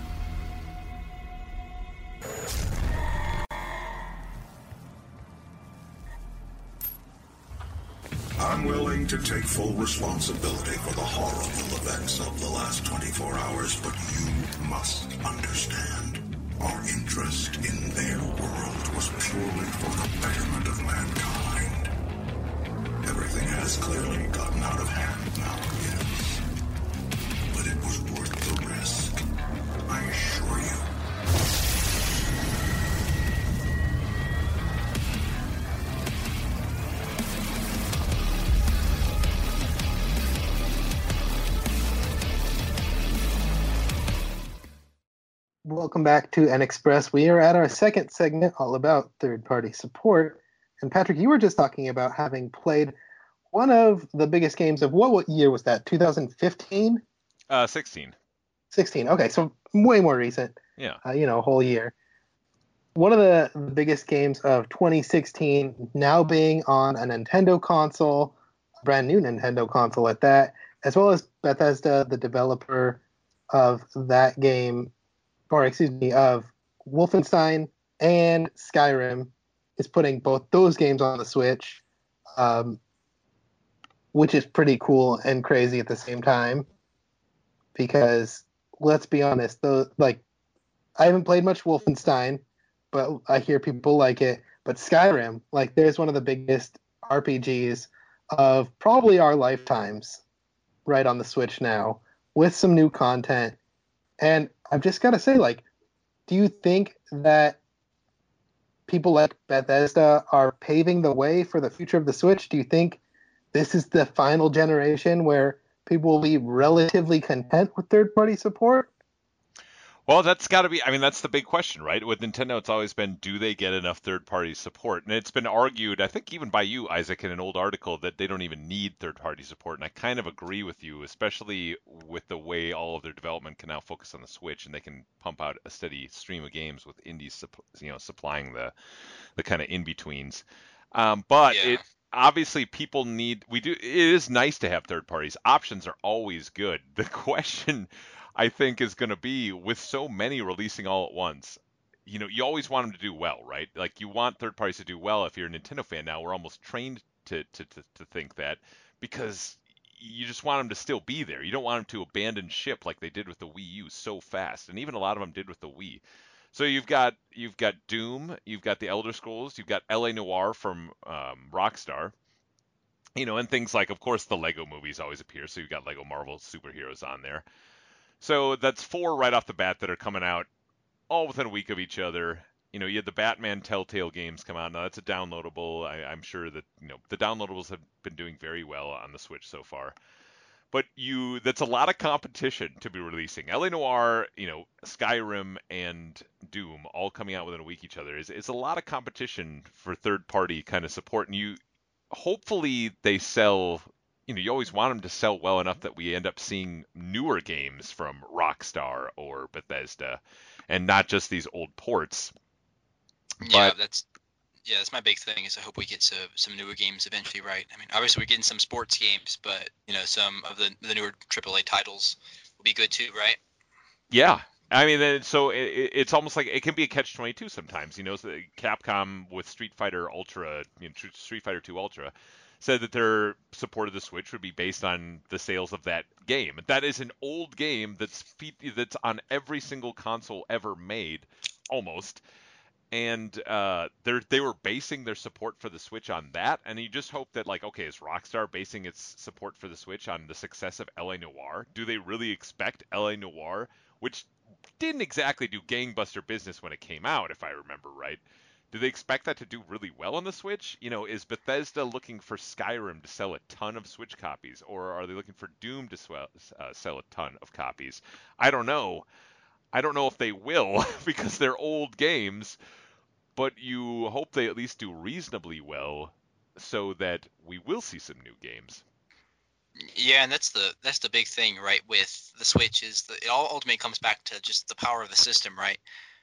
Speaker 5: I'm willing to take full responsibility for the horrible events of the last 24 hours, but you must understand. Our interest in their world was purely for the betterment of mankind. Everything has clearly gotten out of hand now, yes. But it was worth the risk, I assure you.
Speaker 1: Welcome back to NXpress. We are at our second segment all about third-party support. And Patrick, you were just talking about having played one of the biggest games of what year was that? 2015?
Speaker 2: 16.
Speaker 1: 16. Okay, so way more recent.
Speaker 2: Yeah.
Speaker 1: A whole year. One of the biggest games of 2016 now being on a Nintendo console, a brand new Nintendo console at that, as well as Bethesda, the developer of that game, of Wolfenstein and Skyrim, is putting both those games on the Switch, which is pretty cool and crazy at the same time. Because let's be honest, I haven't played much Wolfenstein, but I hear people like it. But Skyrim, there's one of the biggest RPGs of probably our lifetimes right on the Switch now, with some new content. And I've just got to say, do you think that people like Bethesda are paving the way for the future of the Switch? Do you think this is the final generation where people will be relatively content with third-party support?
Speaker 2: Well, that's got to be, I mean, that's the big question, right? With Nintendo, it's always been, do they get enough third-party support? And it's been argued, I think even by you, Isaac, in an old article, that they don't even need third-party support. And I kind of agree with you, especially with the way all of their development can now focus on the Switch, and they can pump out a steady stream of games with indies, supplying the kind of in-betweens. But
Speaker 3: Yeah.
Speaker 2: obviously people it is nice to have third parties. Options are always good. The question, I think, is going to be, with so many releasing all at once, you always want them to do well, right? Like, you want third parties to do well. If you're a Nintendo fan now, we're almost trained to think that, because you just want them to still be there. You don't want them to abandon ship like they did with the Wii U so fast, and even a lot of them did with the Wii. So you've got Doom, you've got the Elder Scrolls, you've got LA Noire from Rockstar, and things like, of course, the Lego movies always appear. So you've got Lego Marvel superheroes on there. So that's 4 right off the bat that are coming out all within a week of each other. You had the Batman Telltale games come out. Now that's a downloadable. I'm sure that the downloadables have been doing very well on the Switch so far. But that's a lot of competition to be releasing. LA Noire, Skyrim and Doom all coming out within a week each other. It's a lot of competition for third party kind of support, and hopefully they sell. You always want them to sell well enough that we end up seeing newer games from Rockstar or Bethesda, and not just these old ports.
Speaker 3: Yeah,
Speaker 2: But
Speaker 3: that's my big thing, is I hope we get some newer games eventually, right? I mean, obviously we're getting some sports games, but some of the newer AAA titles will be good too, right?
Speaker 2: yeah, I mean, so it's almost like it can be a catch-22 sometimes. So Capcom with Street Fighter Ultra, Street Fighter 2 Ultra, said that their support of the Switch would be based on the sales of that game. That is an old game that's on every single console ever made, almost. And they were basing their support for the Switch on that, and you just hope that, like, okay, is Rockstar basing its support for the Switch on the success of LA Noire? Do they really expect LA Noire, which didn't exactly do gangbuster business when it came out, if I remember right? Do they expect that to do really well on the Switch? Is Bethesda looking for Skyrim to sell a ton of Switch copies, or are they looking for Doom to sell a ton of copies? I don't know. I don't know if they will because they're old games, but you hope they at least do reasonably well so that we will see some new games.
Speaker 3: Yeah, and that's the big thing, right? With the Switch, it all ultimately comes back to just the power of the system, right?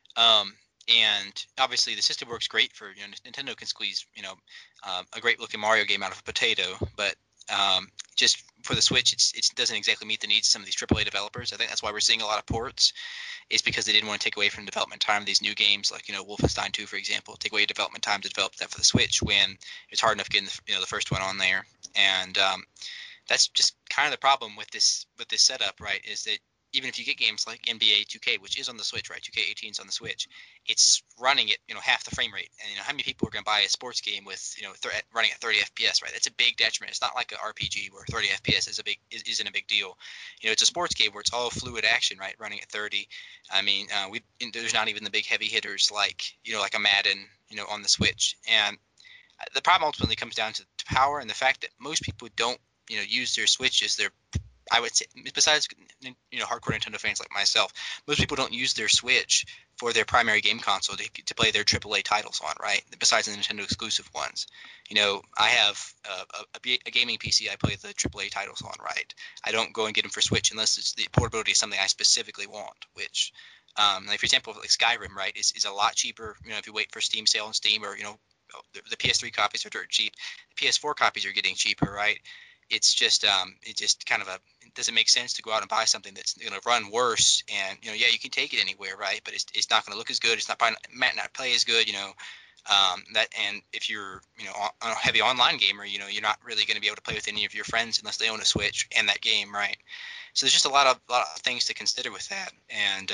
Speaker 3: And obviously the system works great for Nintendo can squeeze a great looking Mario game out of a potato, but just for the Switch, it doesn't exactly meet the needs of some of these AAA developers. I think that's why we're seeing a lot of ports, is because they didn't want to take away from development time of these new games, like Wolfenstein 2, for example, take away development time to develop that for the Switch when it's hard enough getting the first one on there. And that's just kind of the problem with this setup, right? Is that even if you get games like NBA 2K, which is on the Switch, right? 2K18 is on the Switch. It's running at half the frame rate, and how many people are going to buy a sports game with running at 30 FPS, right? That's a big detriment. It's not like an RPG where 30 FPS isn't a big deal. It's a sports game where it's all fluid action, right? Running at 30. I mean, there's not even the big heavy hitters like like a Madden, on the Switch. And the problem ultimately comes down to power and the fact that most people don't use their Switches. I would say, besides hardcore Nintendo fans like myself, most people don't use their Switch for their primary game console to play their AAA titles on, right? Besides the Nintendo exclusive ones. I have a gaming PC I play the AAA titles on, right? I don't go and get them for Switch unless it's the portability is something I specifically want, which, like for example, like Skyrim, right, is a lot cheaper, if you wait for Steam sale on Steam, or, the PS3 copies are dirt cheap. The PS4 copies are getting cheaper, right? It's just kind of it doesn't make sense to go out and buy something that's going to run worse, and yeah, you can take it anywhere, right? But it's not going to look as good. It's might not play as good, and if you're a heavy online gamer, you're not really going to be able to play with any of your friends unless they own a Switch and that game, right? So there's just a lot of things to consider with that, and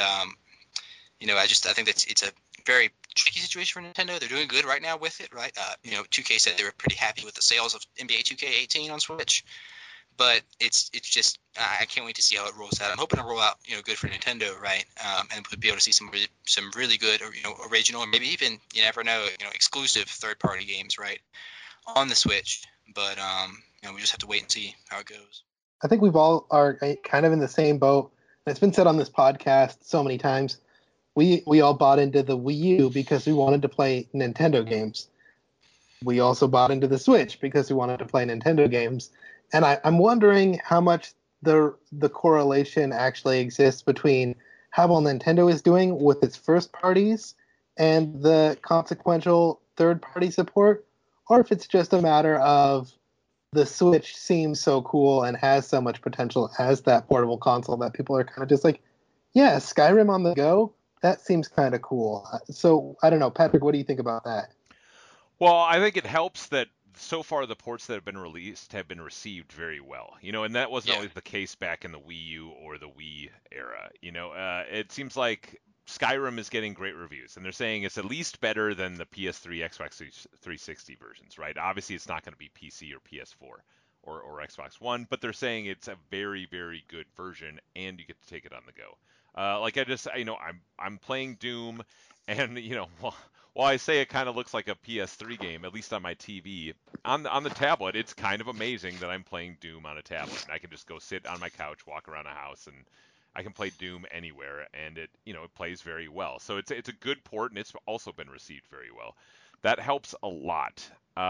Speaker 3: I think that it's a very tricky situation for Nintendo. They're doing good right now with it, right? 2K said they were pretty happy with the sales of NBA 2K18 on Switch. But it's just I can't wait to see how it rolls out. I'm hoping to roll out good for Nintendo, right? And we'll be able to see some really good or original or maybe even you never know exclusive third-party games, right, on the Switch. But we just have to wait and see how it goes.
Speaker 1: I think we've all are kind of in the same boat. And it's been said on this podcast so many times. We all bought into the Wii U because we wanted to play Nintendo games. We also bought into the Switch because we wanted to play Nintendo games. And I'm wondering how much the correlation actually exists between how well Nintendo is doing with its first parties and the consequential third party support, or if it's just a matter of the Switch seems so cool and has so much potential as that portable console that people are kind of just like, yeah, Skyrim on the go, that seems kind of cool. So I don't know, Patrick, what do you think about that?
Speaker 2: Well, I think it helps that so far the ports that have been released have been received very well. And that wasn't always the case back in the Wii U or the Wii era. It seems like Skyrim is getting great reviews, and they're saying it's at least better than the PS3, Xbox 360 versions, right? Obviously, it's not going to be PC or PS4 or Xbox One, but they're saying it's a very, very good version, and you get to take it on the go. Like I'm playing Doom, and while I say it kind of looks like a PS3 game, at least on my TV, on the tablet, it's kind of amazing that I'm playing Doom on a tablet. And I can just go sit on my couch, walk around a house, and I can play Doom anywhere, and it plays very well. So it's a good port, and it's also been received very well. That helps a lot.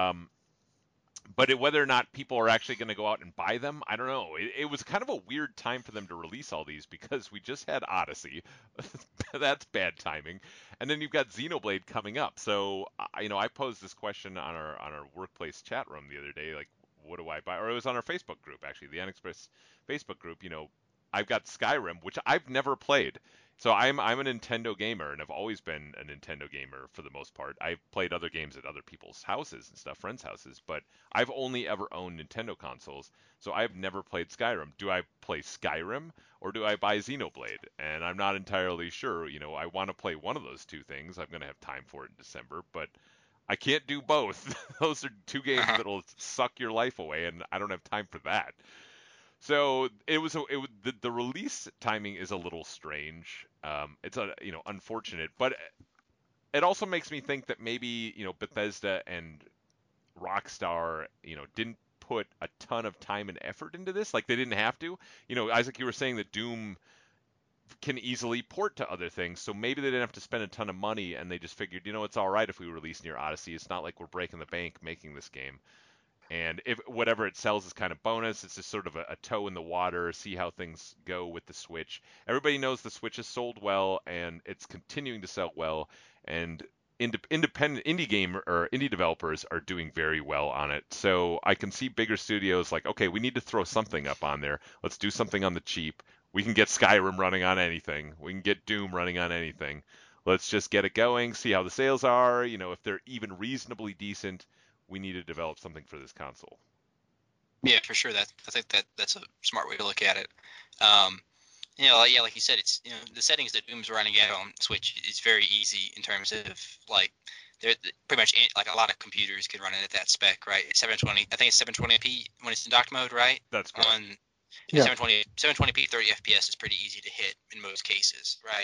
Speaker 2: But whether or not people are actually going to go out and buy them, I don't know. It was kind of a weird time for them to release all these because we just had Odyssey. That's bad timing. And then you've got Xenoblade coming up. So, I posed this question on our workplace chat room the other day, like, what do I buy? Or it was on our Facebook group, actually, the Unexpress Facebook group. I've got Skyrim, which I've never played. So I'm a Nintendo gamer, and I've always been a Nintendo gamer for the most part. I've played other games at other people's houses and stuff, friends' houses, but I've only ever owned Nintendo consoles, so I've never played Skyrim. Do I play Skyrim, or do I buy Xenoblade? And I'm not entirely sure. I want to play one of those two things. I'm going to have time for it in December, but I can't do both. Those are two games that'll suck your life away, and I don't have time for that. So the release timing is a little strange. It's unfortunate, but it also makes me think that maybe Bethesda and Rockstar didn't put a ton of time and effort into this. Like they didn't have to. Isaac, you were saying that Doom can easily port to other things, so maybe they didn't have to spend a ton of money, and they just figured it's all right if we release near Odyssey. It's not like we're breaking the bank making this game. And if whatever it sells is kind of bonus, it's just sort of a toe in the water, see how things go with the Switch. Everybody knows the Switch has sold well, and it's continuing to sell well. And independent indie developers are doing very well on it. So I can see bigger studios like, okay, we need to throw something up on there. Let's do something on the cheap. We can get Skyrim running on anything. We can get Doom running on anything. Let's just get it going, see how the sales are. If they're even reasonably decent, we need to develop something for this console.
Speaker 3: Yeah, for sure. I think that's a smart way to look at it. Like you said, it's the settings that Doom's running at on Switch is very easy in terms of like they're pretty much like a lot of computers could run it at that spec, right? It's 720. I think it's 720p when it's in docked mode, right?
Speaker 2: That's correct.
Speaker 3: 720p 30 FPS is pretty easy to hit in most cases, right?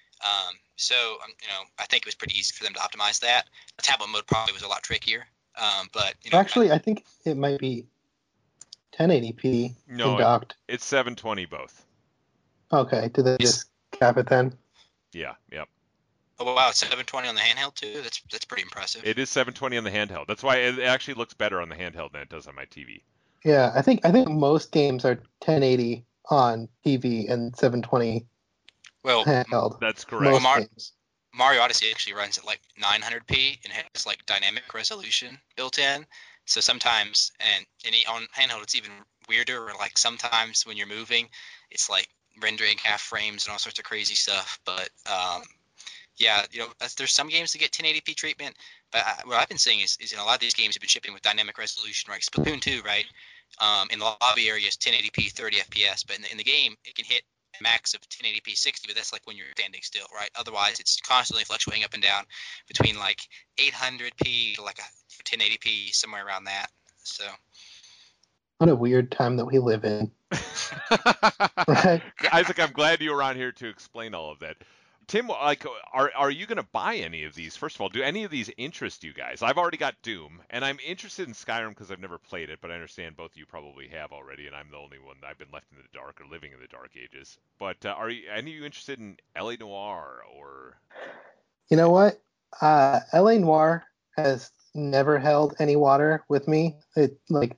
Speaker 3: I think it was pretty easy for them to optimize that. The tablet mode probably was a lot trickier. But
Speaker 1: actually, I think it might be 1080p in docked.
Speaker 2: It's 720 both.
Speaker 1: Okay, did they just cap it then?
Speaker 2: Yeah, yep.
Speaker 3: Oh wow, it's 720 on the handheld too. That's pretty impressive.
Speaker 2: It is 720 on the handheld. That's why it actually looks better on the handheld than it does on my TV.
Speaker 1: Yeah, I think most games are 1080 on TV and 720 handheld.
Speaker 2: That's correct.
Speaker 3: Mario Odyssey actually runs at like 900p and has like dynamic resolution built in. So sometimes, and on handheld, it's even weirder. Or like sometimes when you're moving, it's like rendering half frames and all sorts of crazy stuff. But there's some games that get 1080p treatment. But what I've been seeing is a lot of these games have been shipping with dynamic resolution, right? Splatoon 2, right? In the lobby area is 1080p 30 FPS, but in the game it can hit max of 1080p 60, but that's like when you're standing still, right? Otherwise it's constantly fluctuating up and down between like 800p to like a 1080p, somewhere around that. So
Speaker 1: What a weird time that we live in. Right?
Speaker 2: Isaac, I'm glad you were on here to explain all of that. Tim, like, are you going to buy any of these? First of all, do any of these interest you guys? I've already got Doom, and I'm interested in Skyrim because I've never played it, but I understand both of you probably have already, and I'm the only one. I've been left in the dark or living in the dark ages. But are any of you interested in L.A. Noire or?
Speaker 1: You know what? LA Noire has never held any water with me. It like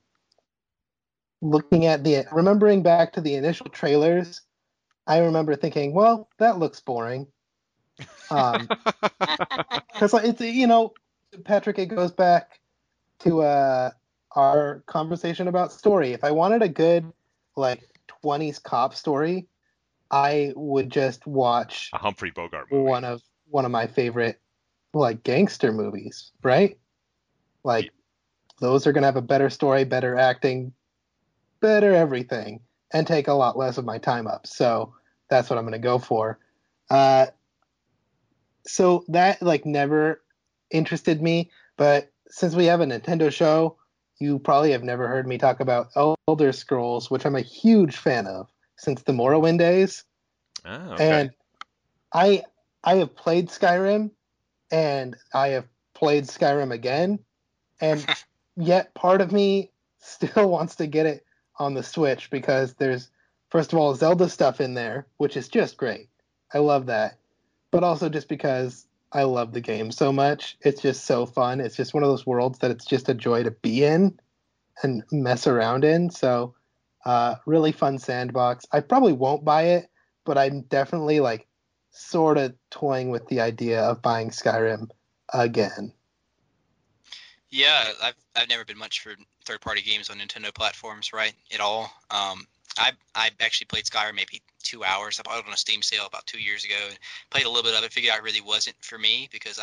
Speaker 1: remembering back to the initial trailers, I remember thinking, well, that looks boring. Because like, it's, Patrick, it goes back to our conversation about story. If I wanted a good like 20s cop story, I would just watch
Speaker 2: A Humphrey Bogart movie.
Speaker 1: one of my favorite like gangster movies, right? Like those are gonna have a better story, better acting, better everything, and take a lot less of my time up. So that's what I'm gonna go for. So that like never interested me, but since we have a Nintendo show, you probably have never heard me talk about Elder Scrolls, which I'm a huge fan of since the Morrowind days.
Speaker 2: Oh, okay.
Speaker 1: And I have played Skyrim, and I have played Skyrim again, and yet part of me still wants to get it on the Switch because there's, first of all, Zelda stuff in there, which is just great. I love that. But also just because I love the game so much. It's just so fun. It's just one of those worlds that it's just a joy to be in and mess around in. So really fun sandbox. I probably won't buy it, but I'm definitely like sort of toying with the idea of buying Skyrim again.
Speaker 3: Yeah, I've never been much for third-party games on Nintendo platforms, right? At all. I actually played Skyrim maybe 2 hours. I bought it on a Steam sale about 2 years ago and played a little bit of it. Figured out it really wasn't for me because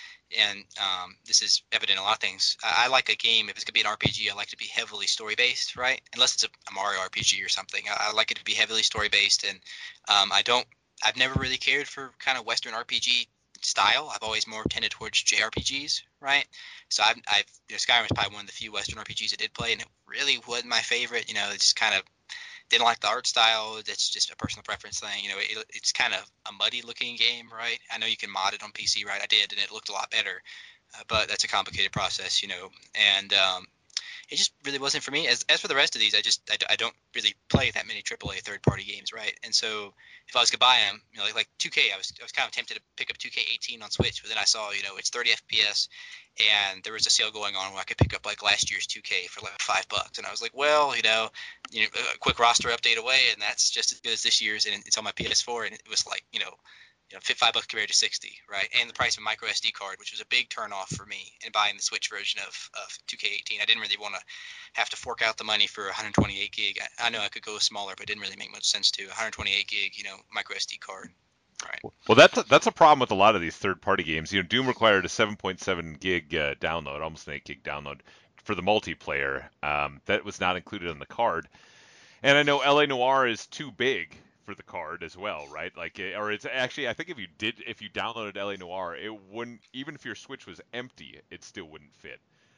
Speaker 3: this is evident in a lot of things. I like a game, if it's gonna be an RPG, I like it to be heavily story based, right? Unless it's a Mario RPG or something. I like it to be heavily story based, and I've never really cared for kind of Western RPG style. I've always more tended towards JRPGs, right? So Skyrim is probably one of the few Western RPGs I did play, and it really wasn't my favorite. It just kind of didn't like the art style. That's just a personal preference thing. It's kind of a muddy looking game, right? I know you can mod it on PC, right? I did, and it looked a lot better, but that's a complicated process, and it just really wasn't for me. As for the rest of these, I don't really play that many AAA third party games, right? And so if I was to buy them, like 2K, I was kind of tempted to pick up 2K18 on Switch, but then I saw it's 30 FPS, and there was a sale going on where I could pick up like last year's 2K for like $5, and I was like, well, a quick roster update away, and that's just as good as this year's, and it's on my PS4, and it was like $5 compared to 60, right? And the price of a micro SD card, which was a big turnoff for me in buying the Switch version of 2K18. I didn't really want to have to fork out the money for 128 gig. I know I could go smaller, but it didn't really make much sense to 128 gig, micro SD card. Right.
Speaker 2: Well, that's a problem with a lot of these third-party games. Doom required a 7.7 gig download, almost an 8 gig download for the multiplayer. That was not included on the card. And I know LA Noire is too big for the card as well, right? Or it's actually, I think if you downloaded LA Noire, it wouldn't, even if your Switch was empty, it still wouldn't fit.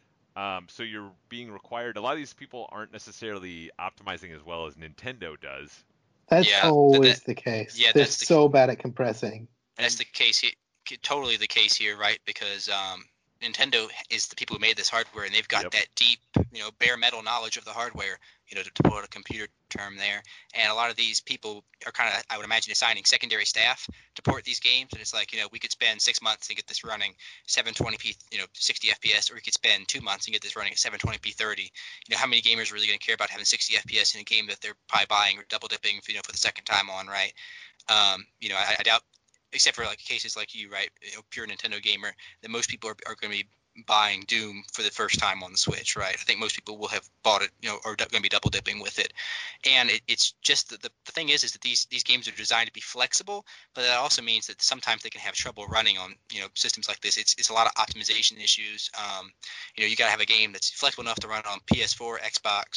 Speaker 2: So you're being required. A lot of these people aren't necessarily optimizing as well as Nintendo does.
Speaker 1: That's always the case.
Speaker 3: Yeah,
Speaker 1: they're so bad at compressing.
Speaker 3: That's the case here, totally the case here, right? Because Nintendo is the people who made this hardware, and they've got that deep, bare metal knowledge of the hardware, to put a computer term there. And a lot of these people are kind of, I would imagine, assigning secondary staff to port these games. And it's like, we could spend 6 months and get this running 720p, 60 FPS, or we could spend 2 months and get this running at 720p 30. How many gamers are really going to care about having 60 FPS in a game that they're probably buying or double dipping, for the second time on, right? I doubt, except for like cases like you, right, pure Nintendo gamer, that most people are going to be buying Doom for the first time on the Switch, right? I think most people will have bought it, or going to be double dipping with it. And it's just the thing is that these games are designed to be flexible, but that also means that sometimes they can have trouble running on systems like this. It's a lot of optimization issues. You got to have a game that's flexible enough to run on PS4, Xbox,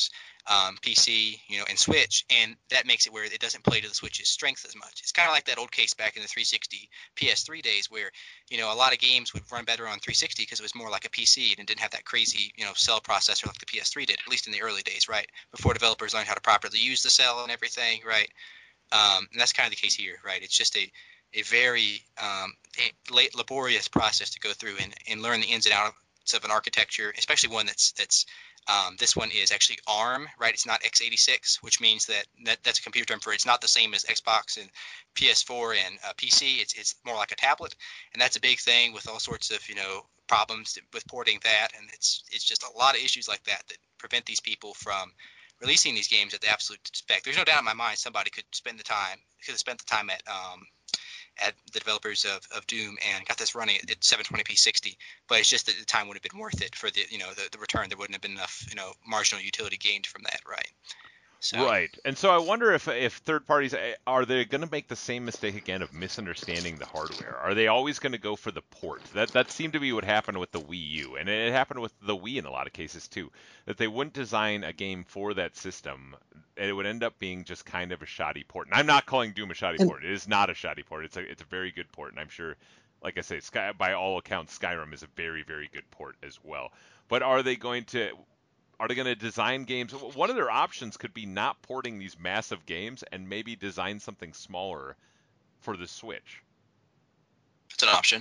Speaker 3: PC, and Switch, and that makes it where it doesn't play to the Switch's strength as much. It's kind of like that old case back in the 360 PS3 days where, a lot of games would run better on 360 because it was more like a PC and didn't have that crazy, cell processor like the PS3 did, at least in the early days, right? Before developers learned how to properly use the cell and everything, right? And that's kind of the case here, right? It's just a very laborious process to go through and learn the ins and outs of an architecture, especially one that's this one is actually ARM, right? It's not x86, which means that's a computer term for it's not the same as Xbox and PS4 and PC. It's more like a tablet, and that's a big thing with all sorts of problems with porting that, and it's just a lot of issues like that prevent these people from releasing these games at the absolute spec. There's no doubt in my mind somebody could have spent the time at the developers of Doom and got this running at 720p 60, but it's just that the time would have been worth it for the the return. There wouldn't have been enough marginal utility gained from that, right? So,
Speaker 2: Right. And so I wonder if third parties, are they going to make the same mistake again of misunderstanding the hardware? Are they always going to go for the port? That seemed to be what happened with the Wii U, and it happened with the Wii in a lot of cases too, that they wouldn't design a game for that system, and it would end up being just kind of a shoddy port. And I'm not calling Doom a shoddy port. It is not a shoddy port. It's a very good port, and I'm sure, like I say, by all accounts, Skyrim is a very, very good port as well. But are they going to design games? One of their options could be not porting these massive games and maybe design something smaller for the Switch.
Speaker 3: it's an option.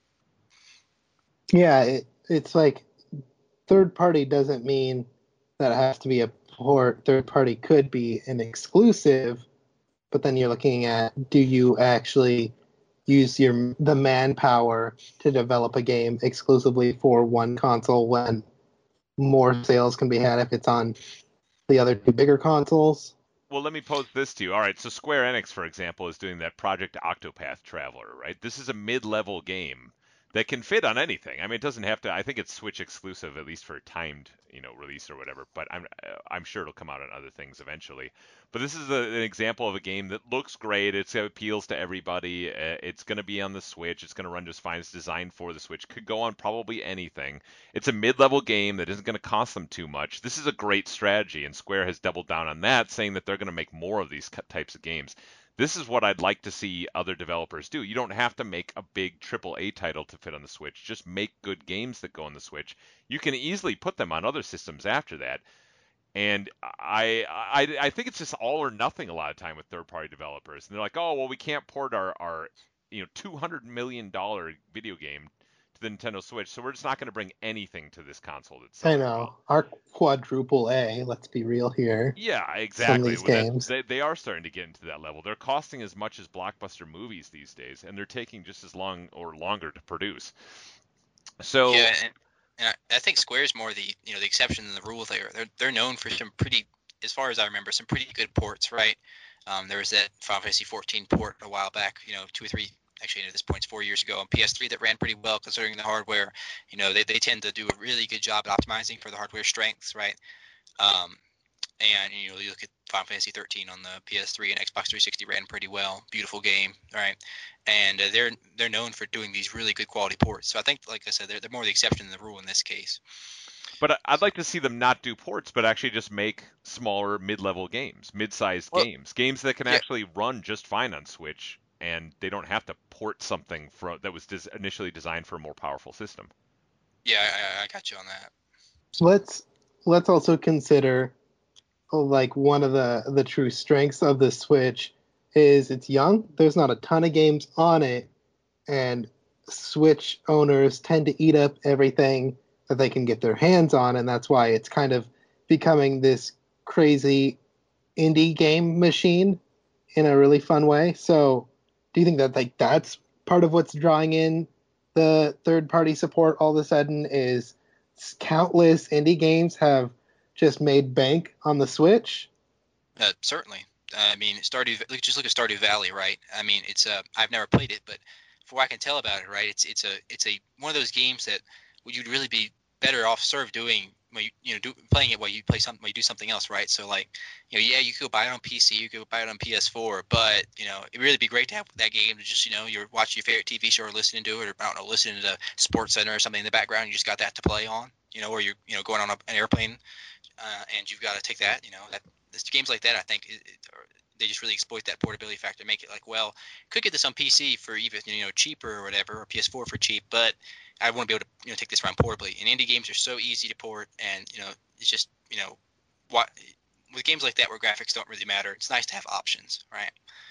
Speaker 1: Yeah, it's like third party doesn't mean that it has to be a port. Third party could be an exclusive, but then you're looking at, do you actually use the manpower to develop a game exclusively for one console when more sales can be had if it's on the other two bigger consoles?
Speaker 2: Well, let me pose this to you. All right, so Square Enix, for example, is doing that Project Octopath Traveler, right? This is a mid-level game that can fit on anything. I mean, it doesn't have to. I think it's Switch exclusive, at least for a timed, release or whatever. But I'm sure it'll come out on other things eventually. But this is an example of a game that looks great. It appeals to everybody. It's going to be on the Switch. It's going to run just fine. It's designed for the Switch. Could go on probably anything. It's a mid-level game that isn't going to cost them too much. This is a great strategy, and Square has doubled down on that, saying that they're going to make more of these types of games. This is what I'd like to see other developers do. You don't have to make a big AAA title to fit on the Switch. Just make good games that go on the Switch. You can easily put them on other systems after that. And I think it's just all or nothing a lot of time with third-party developers. And they're like, oh, well, we can't port our $200 million video game to the Nintendo Switch, so we're just not going to bring anything to this console.
Speaker 1: I know. Our quadruple A, let's be real here.
Speaker 2: Yeah, exactly.
Speaker 1: Some of these games.
Speaker 2: They are starting to get into that level. They're costing as much as blockbuster movies these days, and they're taking just as long or longer to produce. So
Speaker 3: yeah, and I think Square's more the the exception than the rule there. They're known for some pretty, as far as I remember, some pretty good ports, right? There was that Final Fantasy 14 port a while back, 2 or 3. Actually, at this point, it's 4 years ago on PS3 that ran pretty well considering the hardware. They tend to do a really good job at optimizing for the hardware strengths, right? And you look at Final Fantasy 13 on the PS3 and Xbox 360 ran pretty well. Beautiful game, right? And they're known for doing these really good quality ports. So I think, like I said, they're more the exception than the rule in this case.
Speaker 2: But I'd like to see them not do ports, but actually just make smaller, mid-level games, mid-sized games that can actually run just fine on Switch, and they don't have to port something that was initially designed for a more powerful system.
Speaker 3: Yeah, I got you on that.
Speaker 1: Let's also consider, like, one of the true strengths of the Switch is it's young. There's not a ton of games on it, and Switch owners tend to eat up everything that they can get their hands on, and that's why it's kind of becoming this crazy indie game machine in a really fun way. So do you think that that's part of what's drawing in the third-party support all of a sudden is countless indie games have just made bank on the Switch?
Speaker 3: Certainly. I mean, just look at Stardew Valley, right? I mean, it's I've never played it, but for what I can tell about it, right, it's a one of those games that you'd really be better off served doing playing it while you do something else, right? So like, yeah, you could buy it on PC, you could buy it on PS4, but it'd really be great to have that game to just you're watching your favorite TV show or listening to it, or I don't know, listening to Sports Center or something in the background. You just got that to play on, or you're going on an airplane and you've got to take that. Games like that, I think, they just really exploit that portability factor, make it like, well, could get this on PC for even cheaper or whatever, or PS4 for cheap, but I want to be able to take this around portably. And indie games are so easy to port, and it's just what with games like that where graphics don't really matter, it's nice to have options, right?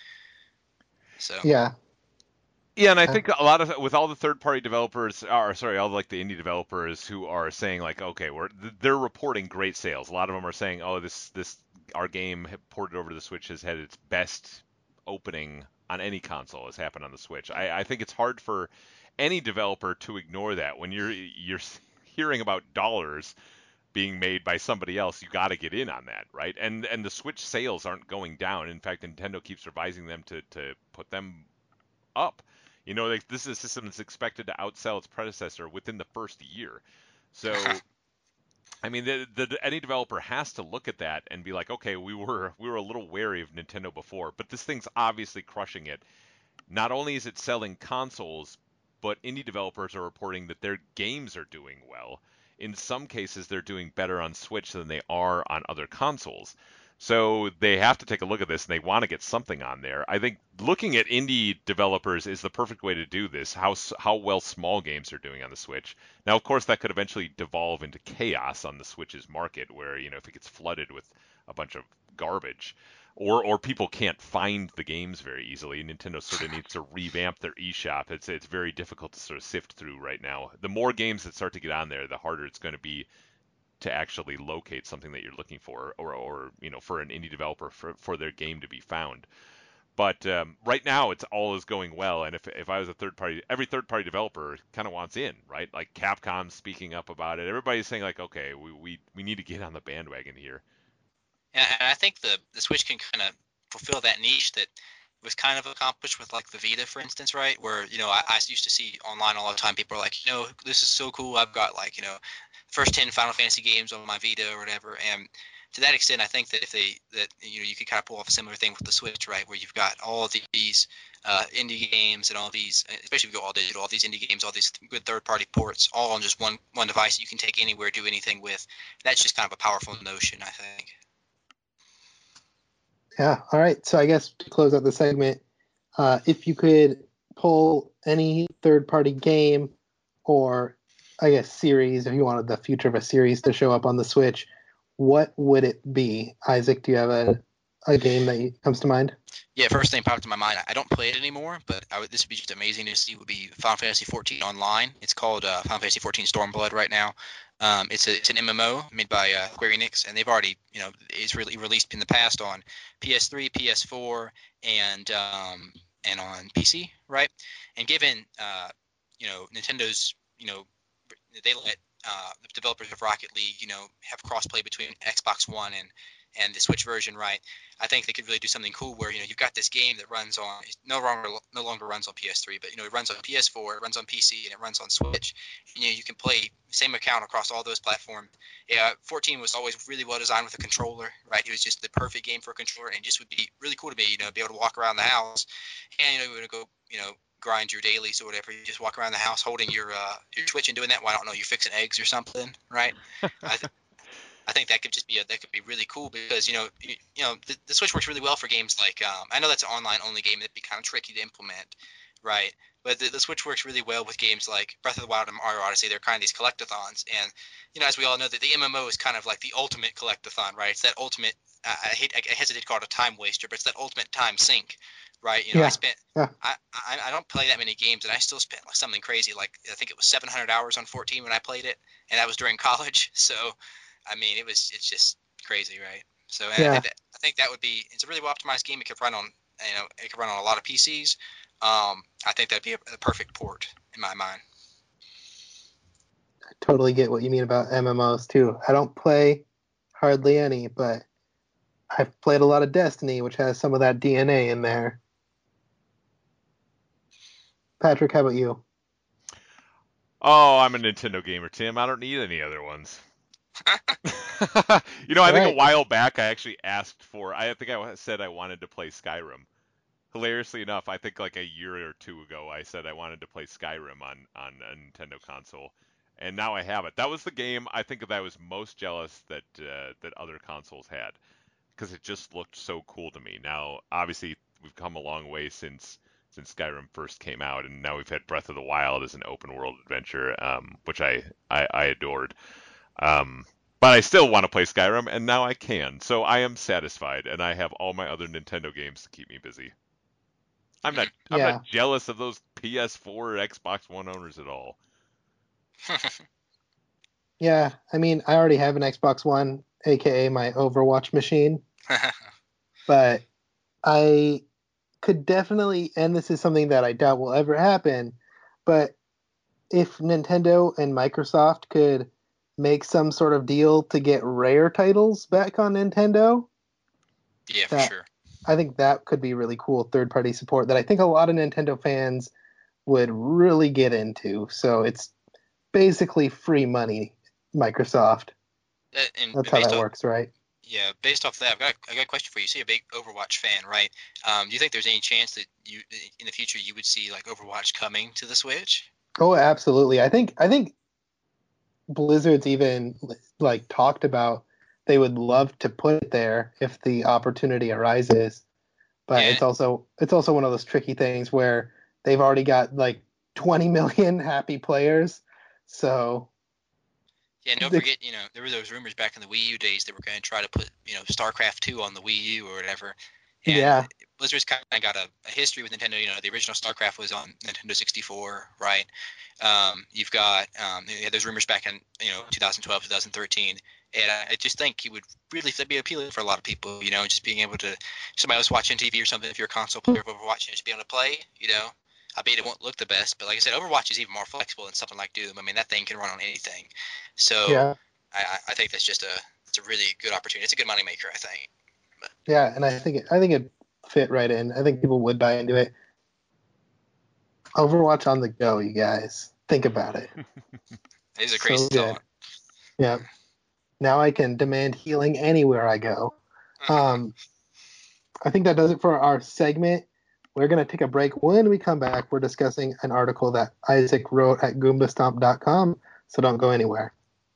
Speaker 3: So
Speaker 1: Yeah.
Speaker 2: Yeah, and I think a lot of with all the third-party developers, or sorry, all like the indie developers who are saying like, okay, they're reporting great sales. A lot of them are saying, oh, this our game ported over to the Switch has had its best opening on any console has happened on the Switch. I think it's hard for any developer to ignore that when you're hearing about dollars being made by somebody else. You got to get in on that, right? And the Switch sales aren't going down. In fact, Nintendo keeps revising them to put them up. This is a system that's expected to outsell its predecessor within the first year. So, I mean, any developer has to look at that and be like, okay, we were a little wary of Nintendo before, but this thing's obviously crushing it. Not only is it selling consoles, but indie developers are reporting that their games are doing well. In some cases, they're doing better on Switch than they are on other consoles. So they have to take a look at this, and they want to get something on there. I think looking at indie developers is the perfect way to do this, how well small games are doing on the Switch. Now, of course, that could eventually devolve into chaos on the Switch's market, where, if it gets flooded with a bunch of garbage, or people can't find the games very easily. Nintendo sort of needs to revamp their eShop. It's very difficult to sort of sift through right now. The more games that start to get on there, the harder it's going to be to actually locate something that you're looking for, or for an indie developer for their game to be found. But right now, it's all is going well. And if I was every third party developer kind of wants in, right? Like Capcom speaking up about it. Everybody's saying like, okay, we need to get on the bandwagon here.
Speaker 3: Yeah, and I think the Switch can kind of fulfill that niche that was kind of accomplished with like the Vita, for instance, right? Where I used to see online all the time people are like, this is so cool. I've got like first 10 Final Fantasy games on my Vita or whatever. And to that extent, I think that you could kind of pull off a similar thing with the Switch, right? Where you've got all of these indie games and all these, especially if you go all digital, all these indie games, all these good third-party ports, all on just one device that you can take anywhere, do anything with. That's just kind of a powerful notion, I think.
Speaker 1: Yeah. All right. So I guess to close out the segment, if you could pull any third-party game or I guess series, if you wanted the future of a series to show up on the Switch, what would it be? Isaac, do you have a game that comes to mind?
Speaker 3: Yeah, first thing popped to my mind. I don't play it anymore, but this would be just amazing to see. Would be Final Fantasy 14 online. It's called Final Fantasy 14 Stormblood right now. It's an MMO made by Square Enix, and they've already it's really released in the past on PS3, PS4, and on PC, right? And given Nintendo's they let the developers of Rocket League have crossplay between Xbox One and the Switch version, right? I think they could really do something cool where you've got this game that runs on no longer runs on PS3, but it runs on PS4, it runs on PC, and it runs on Switch. And, you can play same account across all those platforms. Yeah, 14 was always really well designed with a controller, right? It was just the perfect game for a controller, and just would be really cool to be be able to walk around the house, and you're gonna go grind your dailies or whatever. You just walk around the house holding your Switch and doing that. Well, I don't know, you're fixing eggs or something, right? I think that could just be that could be really cool because the Switch works really well for games like I know that's an online only game that'd be kind of tricky to implement, right? But the Switch works really well with games like Breath of the Wild and Mario Odyssey. They're kind of these collectathons, and as we all know, that the MMO is kind of like the ultimate collectathon, right? It's that ultimate. I hesitate to call it a time waster, but it's that ultimate time sink, right?
Speaker 1: Yeah.
Speaker 3: I spent
Speaker 1: Yeah.
Speaker 3: I don't play that many games, and I still spent like something crazy. Like I think it was 700 hours on 14 when I played it, and that was during college. So I mean, it's just crazy, right? So
Speaker 1: Yeah.
Speaker 3: I think that would be it's a really well optimized game. It could run on it could run on a lot of PCs. I think that'd be a perfect port in my mind.
Speaker 1: I totally get what you mean about MMOs too. I don't play hardly any, but I've played a lot of Destiny, which has some of that DNA in there. Patrick, how about you?
Speaker 2: Oh, I'm a Nintendo gamer, Tim. I don't need any other ones. I think
Speaker 1: Right.
Speaker 2: a while back I actually asked I think I said I wanted to play Skyrim. Hilariously enough, I think like a year or two ago I said I wanted to play Skyrim on a Nintendo console. and now I have it. That was the game I think that I was most jealous that other consoles had, because it just looked so cool to me. Now, obviously, we've come a long way since Skyrim first came out, and now we've had Breath of the Wild as an open world adventure, which I adored. But I still want to play Skyrim, and now I can. So I am satisfied, and I have all my other Nintendo games to keep me busy. I'm not jealous of those PS4 or Xbox One owners at all.
Speaker 1: Yeah, I mean, I already have an Xbox One, aka my Overwatch machine, but I could definitely, and this is something that I doubt will ever happen, but if Nintendo and Microsoft could make some sort of deal to get Rare titles back on Nintendo,
Speaker 3: yeah, for sure.
Speaker 1: I think that could be really cool third-party support that I think a lot of Nintendo fans would really get into. So it's basically free money, Microsoft. That's how that works, right?
Speaker 3: Yeah, based off that, I got a question for you. So you're a big Overwatch fan, right? Do you think there's any chance that you, in the future, you would see like Overwatch coming to the Switch?
Speaker 1: Oh, absolutely. I think Blizzard's even like talked about they would love to put it there if the opportunity arises. But it's also one of those tricky things where they've already got like 20 million happy players. So
Speaker 3: yeah, and don't forget, there were those rumors back in the Wii U days that were going to try to put, StarCraft 2 on the Wii U or whatever. And
Speaker 1: yeah,
Speaker 3: Blizzard's kind of got a history with Nintendo. The original StarCraft was on Nintendo 64, right? You've got those rumors back in 2012, 2013, and I just think that'd be appealing for a lot of people. Just being able to, somebody else watching TV or something. If you're a console player of Overwatch, just be able to play. I bet it won't look the best, but like I said, Overwatch is even more flexible than something like Doom. I mean, that thing can run on anything. So
Speaker 1: yeah,
Speaker 3: I think that's just it's a really good opportunity. It's a good moneymaker, I think. But,
Speaker 1: yeah, and I think it fit right in. I think people would buy into it. Overwatch on the go, you guys. Think about it.
Speaker 3: It is a crazy thought.
Speaker 1: Yeah. Now I can demand healing anywhere I go. I think that does it for our segment. We're going to take a break. When we come back, we're discussing an article that Isaac wrote at goombastomp.com, so don't go anywhere.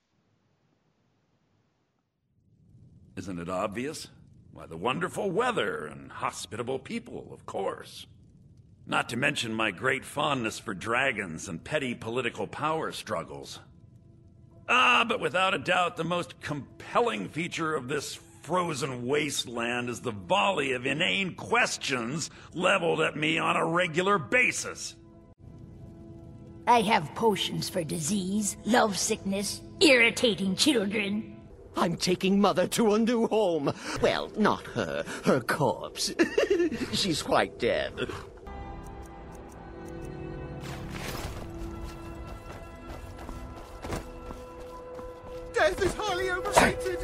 Speaker 6: Isn't it obvious? Why, the wonderful weather and hospitable people, of course. Not to mention my great fondness for dragons and petty political power struggles. But without a doubt, the most compelling feature of this frozen wasteland is the volley of inane questions leveled at me on a regular basis.
Speaker 7: I have potions for disease, love sickness, irritating children.
Speaker 8: I'm taking Mother to a new home. Well, not her. Her corpse. She's quite dead. Death is highly overrated.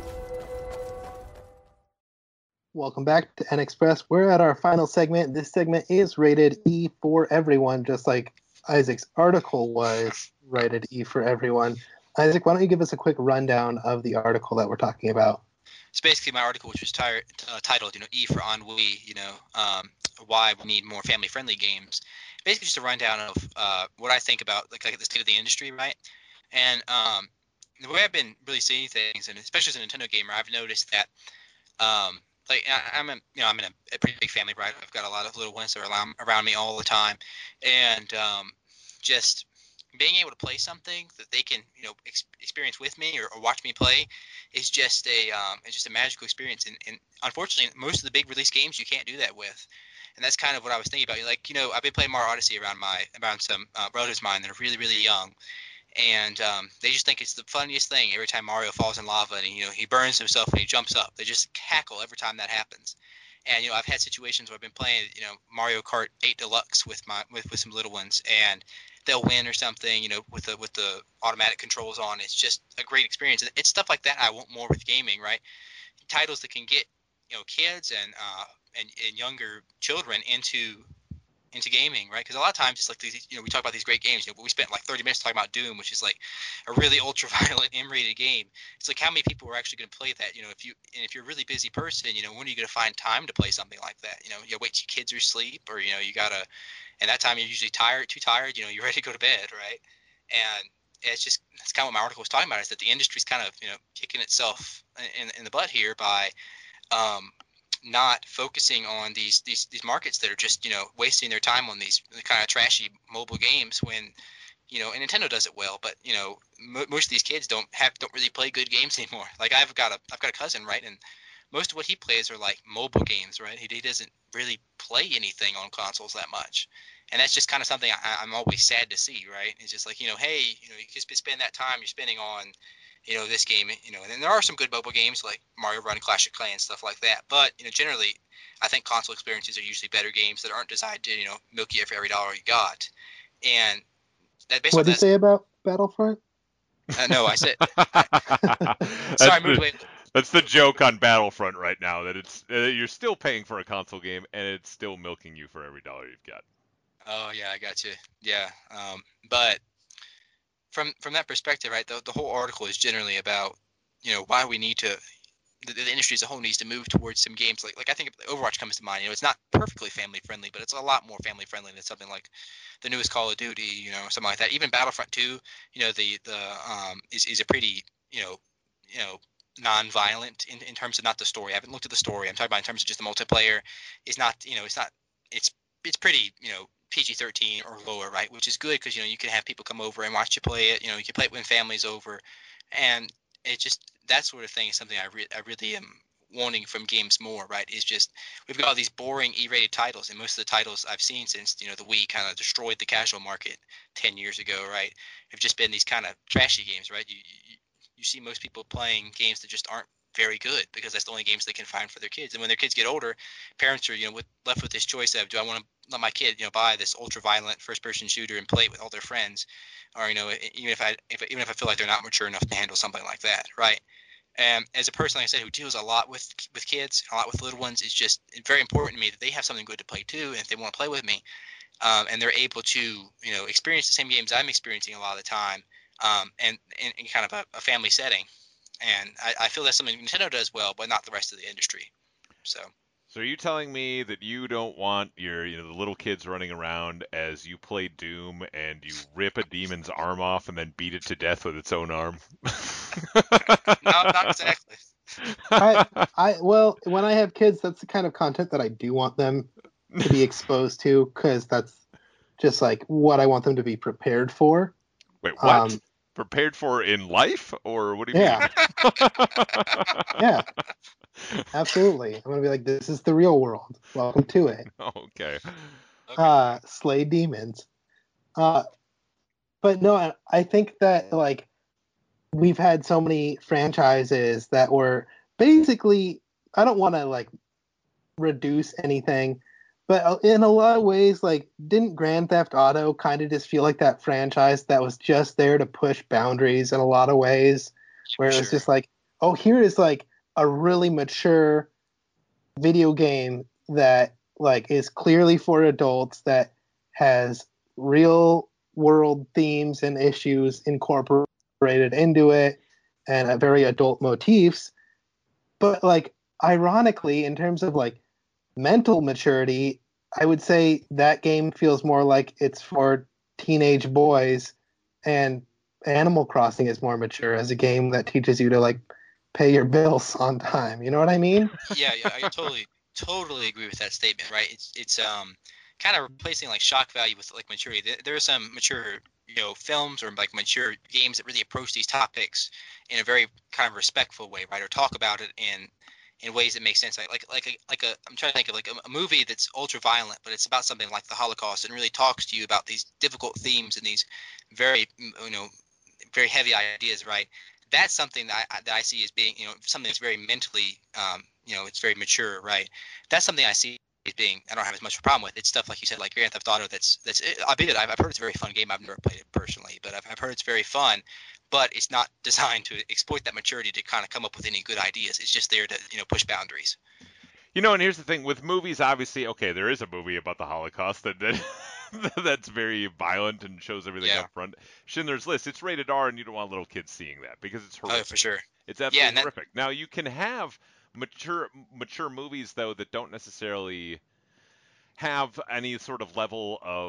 Speaker 1: Welcome back to NXpress. We're at our final segment. This segment is rated E for everyone, just like Isaac's article was rated E for everyone. Isaac, why don't you give us a quick rundown of the article that we're talking about?
Speaker 3: It's basically my article, which was titled, E for ennui, why we need more family-friendly games. Basically just a rundown of what I think about like the state of the industry, right? And the way I've been really seeing things, and especially as a Nintendo gamer, I've noticed that I'm in a pretty big family, right? I've got a lot of little ones that are around me all the time, and just being able to play something that they can experience with me or watch me play is just a magical experience. And unfortunately, most of the big release games you can't do that with. And that's kind of what I was thinking about. Like, I've been playing Mario Odyssey around some relatives of mine that are really, really young. And they just think it's the funniest thing every time Mario falls in lava and he burns himself and he jumps up. They just cackle every time that happens. And I've had situations where I've been playing Mario Kart 8 Deluxe with some little ones, and they'll win or something with the automatic controls on. It's just a great experience. And it's stuff like that I want more with gaming, right? Titles that can get kids and younger children into gaming, right? Because a lot of times it's like these, we talk about these great games, but we spent like 30 minutes talking about Doom, which is like a really ultra-violent M-rated game. It's like how many people are actually going to play that? If you're a really busy person, when are you going to find time to play something like that? You wait till kids are asleep, or you gotta, and that time you're usually too tired. You're ready to go to bed, right? And that's kind of what my article was talking about, is that the industry's kind of, kicking itself in the butt here by not focusing on these markets that are just, wasting their time on these kind of trashy mobile games when, and Nintendo does it well, but most of these kids don't really play good games anymore. Like I've got a cousin, right, and most of what he plays are like mobile games, right? He doesn't really play anything on consoles that much, and that's just kind of something I'm always sad to see, right? It's just like, hey, you could spend that time you're spending on, this game, and then there are some good mobile games like Mario Run, Clash of Clans, stuff like that, but generally, I think console experiences are usually better games that aren't designed to, milk you for every dollar you got, and that based
Speaker 1: What
Speaker 3: on
Speaker 1: did you
Speaker 3: that.
Speaker 1: say about Battlefront?
Speaker 3: No, I said. Sorry, I moved away.
Speaker 2: That's the joke on Battlefront right now, that it's you're still paying for a console game and it's still milking you for every dollar you've got.
Speaker 3: Oh yeah, I got you. Yeah, but from that perspective, right? The whole article is generally about why we need to. The industry as a whole needs to move towards some games like I think Overwatch comes to mind. It's not perfectly family friendly, but it's a lot more family friendly than something like the newest Call of Duty, something like that. Even Battlefront 2, is a pretty, non-violent in terms of not the story. I haven't looked at the story. I'm talking about in terms of just the multiplayer. It's not, it's pretty, PG-13 or lower, right? Which is good because you can have people come over and watch you play it. You can play it when family's over, and it just that sort of thing is something I really am wanting from games more, right? Is just we've got all these boring E-rated titles, and most of the titles I've seen since the Wii kind of destroyed the casual market 10 years ago, right? Have just been these kind of trashy games, right? You see most people playing games that just aren't very good because that's the only games they can find for their kids. And when their kids get older, parents are left with this choice of, do I want to let my kid buy this ultra violent first person shooter and play it with all their friends, or even if I feel like they're not mature enough to handle something like that, right? And as a person, like I said, who deals a lot with kids, a lot with little ones, it's just very important to me that they have something good to play too, and if they want to play with me, and they're able to experience the same games I'm experiencing a lot of the time, and in kind of a family setting. And I feel that's something Nintendo does well, but not the rest of the industry. So
Speaker 2: are you telling me that you don't want your the little kids running around as you play Doom and you rip a demon's arm off and then beat it to death with its own arm?
Speaker 3: No, not exactly.
Speaker 1: Well, when I have kids, that's the kind of content that I do want them to be exposed to, because that's just like what I want them to be prepared for.
Speaker 2: Wait, what? Prepared for in life, or what do you mean?
Speaker 1: Yeah, absolutely. I'm gonna be like, this is the real world. Welcome to it.
Speaker 2: Okay.
Speaker 1: Slay demons. But no, I think that like we've had so many franchises that were basically, I don't want to like reduce anything, but in a lot of ways, like, didn't Grand Theft Auto kind of just feel like that franchise that was just there to push boundaries in a lot of ways, where it was just like, oh, here is like a really mature video game that like is clearly for adults, that has real world themes and issues incorporated into it, and a very adult motifs. But like, ironically, in terms of like mental maturity, I would say that game feels more like it's for teenage boys, and Animal Crossing is more mature as a game that teaches you to like pay your bills on time. You know what I mean?
Speaker 3: Yeah, I totally agree with that statement, right? It's kind of replacing like shock value with like maturity. There are some mature films or like mature games that really approach these topics in a very kind of respectful way, right? Or talk about it in ways that make sense. I'm trying to think of like a movie that's ultra violent, but it's about something like the Holocaust and really talks to you about these difficult themes and these very very heavy ideas, right? That's something that I see as being something that's very mentally it's very mature, right? That's something I see as being I don't have as much of a problem with. It's stuff like you said, like Grand Theft Auto. I've heard it's a very fun game. I've never played it personally, but I've heard it's very fun. But it's not designed to exploit that maturity to kind of come up with any good ideas. It's just there to push boundaries.
Speaker 2: And here's the thing with movies. Obviously, okay, there is a movie about the Holocaust that that's very violent and shows everything up front. Schindler's List. It's rated R, and you don't want little kids seeing that because it's horrific.
Speaker 3: Oh, for sure.
Speaker 2: It's absolutely horrific. Now you can have mature movies though that don't necessarily have any sort of level of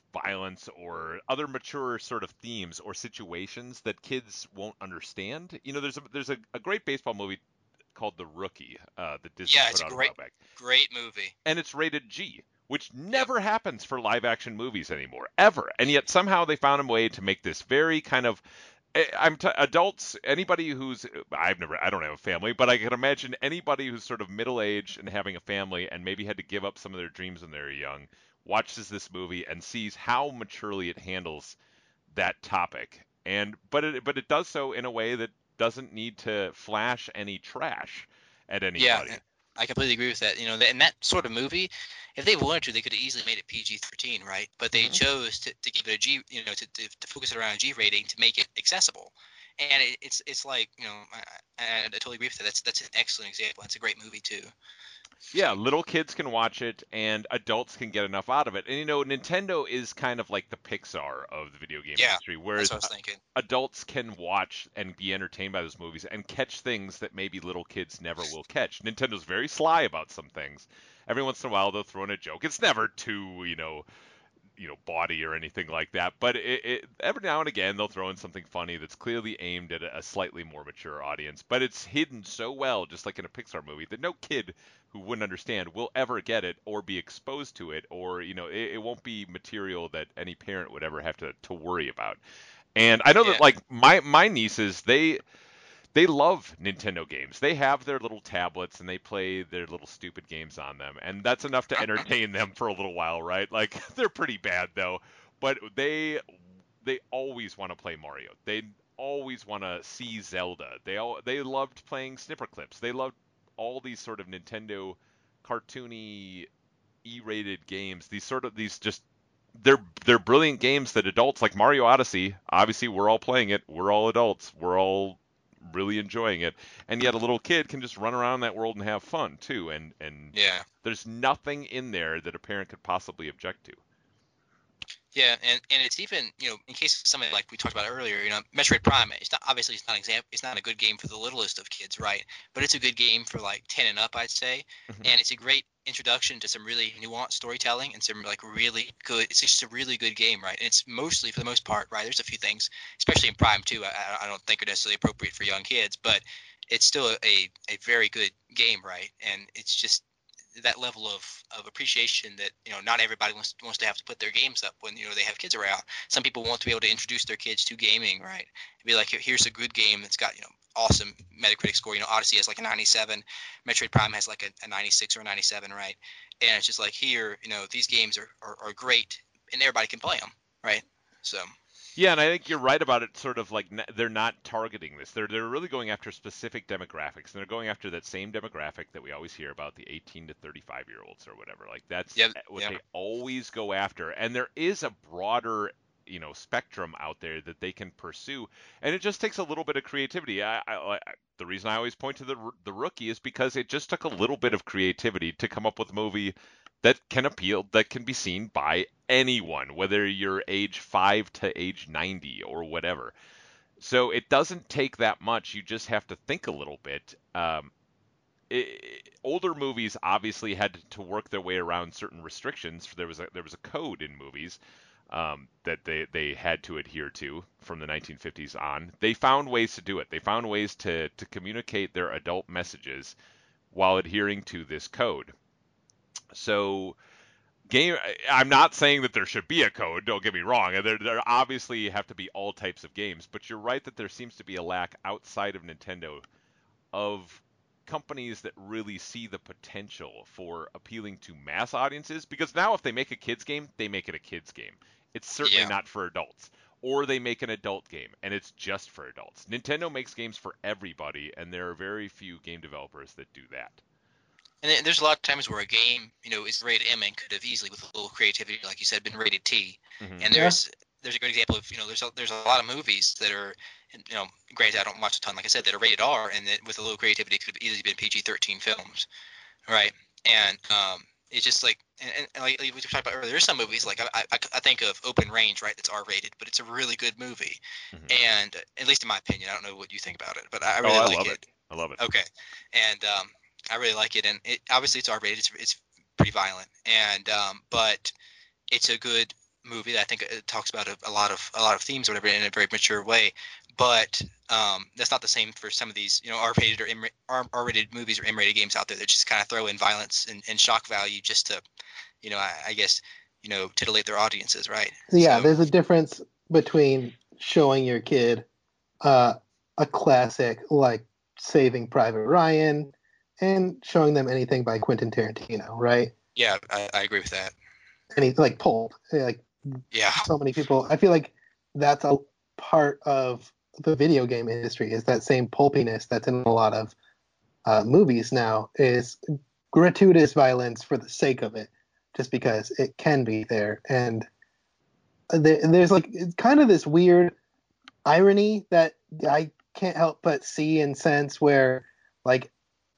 Speaker 2: violence or other mature sort of themes or situations that kids won't understand. There's a great baseball movie called The Rookie that Disney
Speaker 3: Yeah,
Speaker 2: put
Speaker 3: it's a
Speaker 2: out a while back,
Speaker 3: great movie.
Speaker 2: and it's rated G, which never happens for live action movies anymore, ever. And yet somehow they found a way to make this very kind of adults, anybody who's I don't have a family, but I can imagine anybody who's sort of middle aged and having a family and maybe had to give up some of their dreams when they were young, watches this movie and sees how maturely it handles that topic. But it does so in a way that doesn't need to flash any trash at
Speaker 3: Yeah,
Speaker 2: anybody.
Speaker 3: I completely agree with that. And that sort of movie, if they wanted to, they could have easily made it PG-13, right? But they chose to give it a G, to focus it around a G rating to make it accessible. And it's like, I totally agree with that. That's an excellent example. That's a great movie too.
Speaker 2: Yeah, little kids can watch it and adults can get enough out of it. And Nintendo is kind of like the Pixar of the video game
Speaker 3: Yeah,
Speaker 2: industry,
Speaker 3: that's
Speaker 2: whereas
Speaker 3: what I was thinking.
Speaker 2: adults can watch and be entertained by those movies and catch things that maybe little kids never will catch. Nintendo's very sly about some things. Every once in a while they'll throw in a joke. It's never too, bawdy or anything like that. But every now and again they'll throw in something funny that's clearly aimed at a slightly more mature audience. But it's hidden so well, just like in a Pixar movie, that no kid who wouldn't understand will ever get it or be exposed to it, or it won't be material that any parent would ever have to worry about. And I know that like my nieces, they love Nintendo games. They have their little tablets and they play their little stupid games on them, and that's enough to entertain them for a little while, right? Like they're pretty bad though, but they always want to play Mario. They always want to see Zelda. They loved playing Snipper Clips. They loved all these sort of Nintendo cartoony E-rated games. These just they're brilliant games that adults like Mario Odyssey, obviously we're all playing it. We're all adults. We're all really enjoying it, and yet a little kid can just run around that world and have fun too, and
Speaker 3: Yeah.
Speaker 2: there's nothing in there that a parent could possibly object to.
Speaker 3: Yeah, and it's even, in case of something like we talked about earlier, Metroid Prime, it's not a good game for the littlest of kids, right? But it's a good game for like 10 and up, I'd say. And it's a great introduction to some really nuanced storytelling and some like really good, it's just a really good game, right? And it's mostly, for the most part, right? There's a few things, especially in Prime too, I don't think are necessarily appropriate for young kids, but it's still a very good game, right? And it's just that level of appreciation that not everybody wants to have to put their games up when they have kids around. Some people want to be able to introduce their kids to gaming, right? Be like, here's a good game that's got awesome Metacritic score. Odyssey has like a 97, Metroid Prime has like a 96 or a 97, right? And it's just like, here, these games are great and everybody can play them, right? So
Speaker 2: Yeah, and I think you're right about it. Sort of like they're not targeting this. They're really going after specific demographics, and they're going after that same demographic that we always hear about, the 18 to 35-year-olds or whatever. Like that's what they always go after. And there is a broader, spectrum out there that they can pursue, and it just takes a little bit of creativity. The reason I always point to the Rookie is because it just took a little bit of creativity to come up with a movie that can appeal, that can be seen by anyone, whether you're age 5 to age 90 or whatever. So it doesn't take that much. You just have to think a little bit. Older movies obviously had to work their way around certain restrictions. There was a code in movies that they had to adhere to from the 1950s on. They found ways to do it. They found ways to communicate their adult messages while adhering to this code. So I'm not saying that there should be a code, don't get me wrong. There obviously have to be all types of games, but you're right that there seems to be a lack outside of Nintendo of companies that really see the potential for appealing to mass audiences, because now if they make a kids game, they make it a kids game. It's certainly not for adults. Or they make an adult game and it's just for adults. Nintendo makes games for everybody, and there are very few game developers that do that.
Speaker 3: And there's a lot of times where a game, is rated M and could have easily, with a little creativity, like you said, been rated T. Mm-hmm. And there's a great example of, there's a lot of movies that are, granted I don't watch a ton, like I said, that are rated R, and that with a little creativity could have easily been PG-13 films, right? And it's just like, and like we talked about earlier, there's some movies like I think of Open Range, right? That's R-rated, but it's a really good movie. Mm-hmm. And at least in my opinion, I don't know what you think about it, but I really like it.
Speaker 2: I love it.
Speaker 3: Okay, and I really like it, and obviously it's R-rated. It's pretty violent, and but it's a good movie that I think it talks about a lot of themes or whatever in a very mature way. But that's not the same for some of these, R-rated or R-rated movies or M-rated games out there that just kind of throw in violence and shock value just to, I guess, titillate their audiences, right?
Speaker 1: Yeah,
Speaker 3: So,
Speaker 1: there's a difference between showing your kid a classic like Saving Private Ryan and showing them anything by Quentin Tarantino, right?
Speaker 3: yeah, I agree with that.
Speaker 1: Any like Pulp, like
Speaker 3: Yeah.
Speaker 1: so many people. I feel like that's a part of the video game industry is that same pulpiness that's in a lot of movies now is gratuitous violence for the sake of it, just because it can be there. And there's like it's kind of this weird irony that I can't help but see and sense where like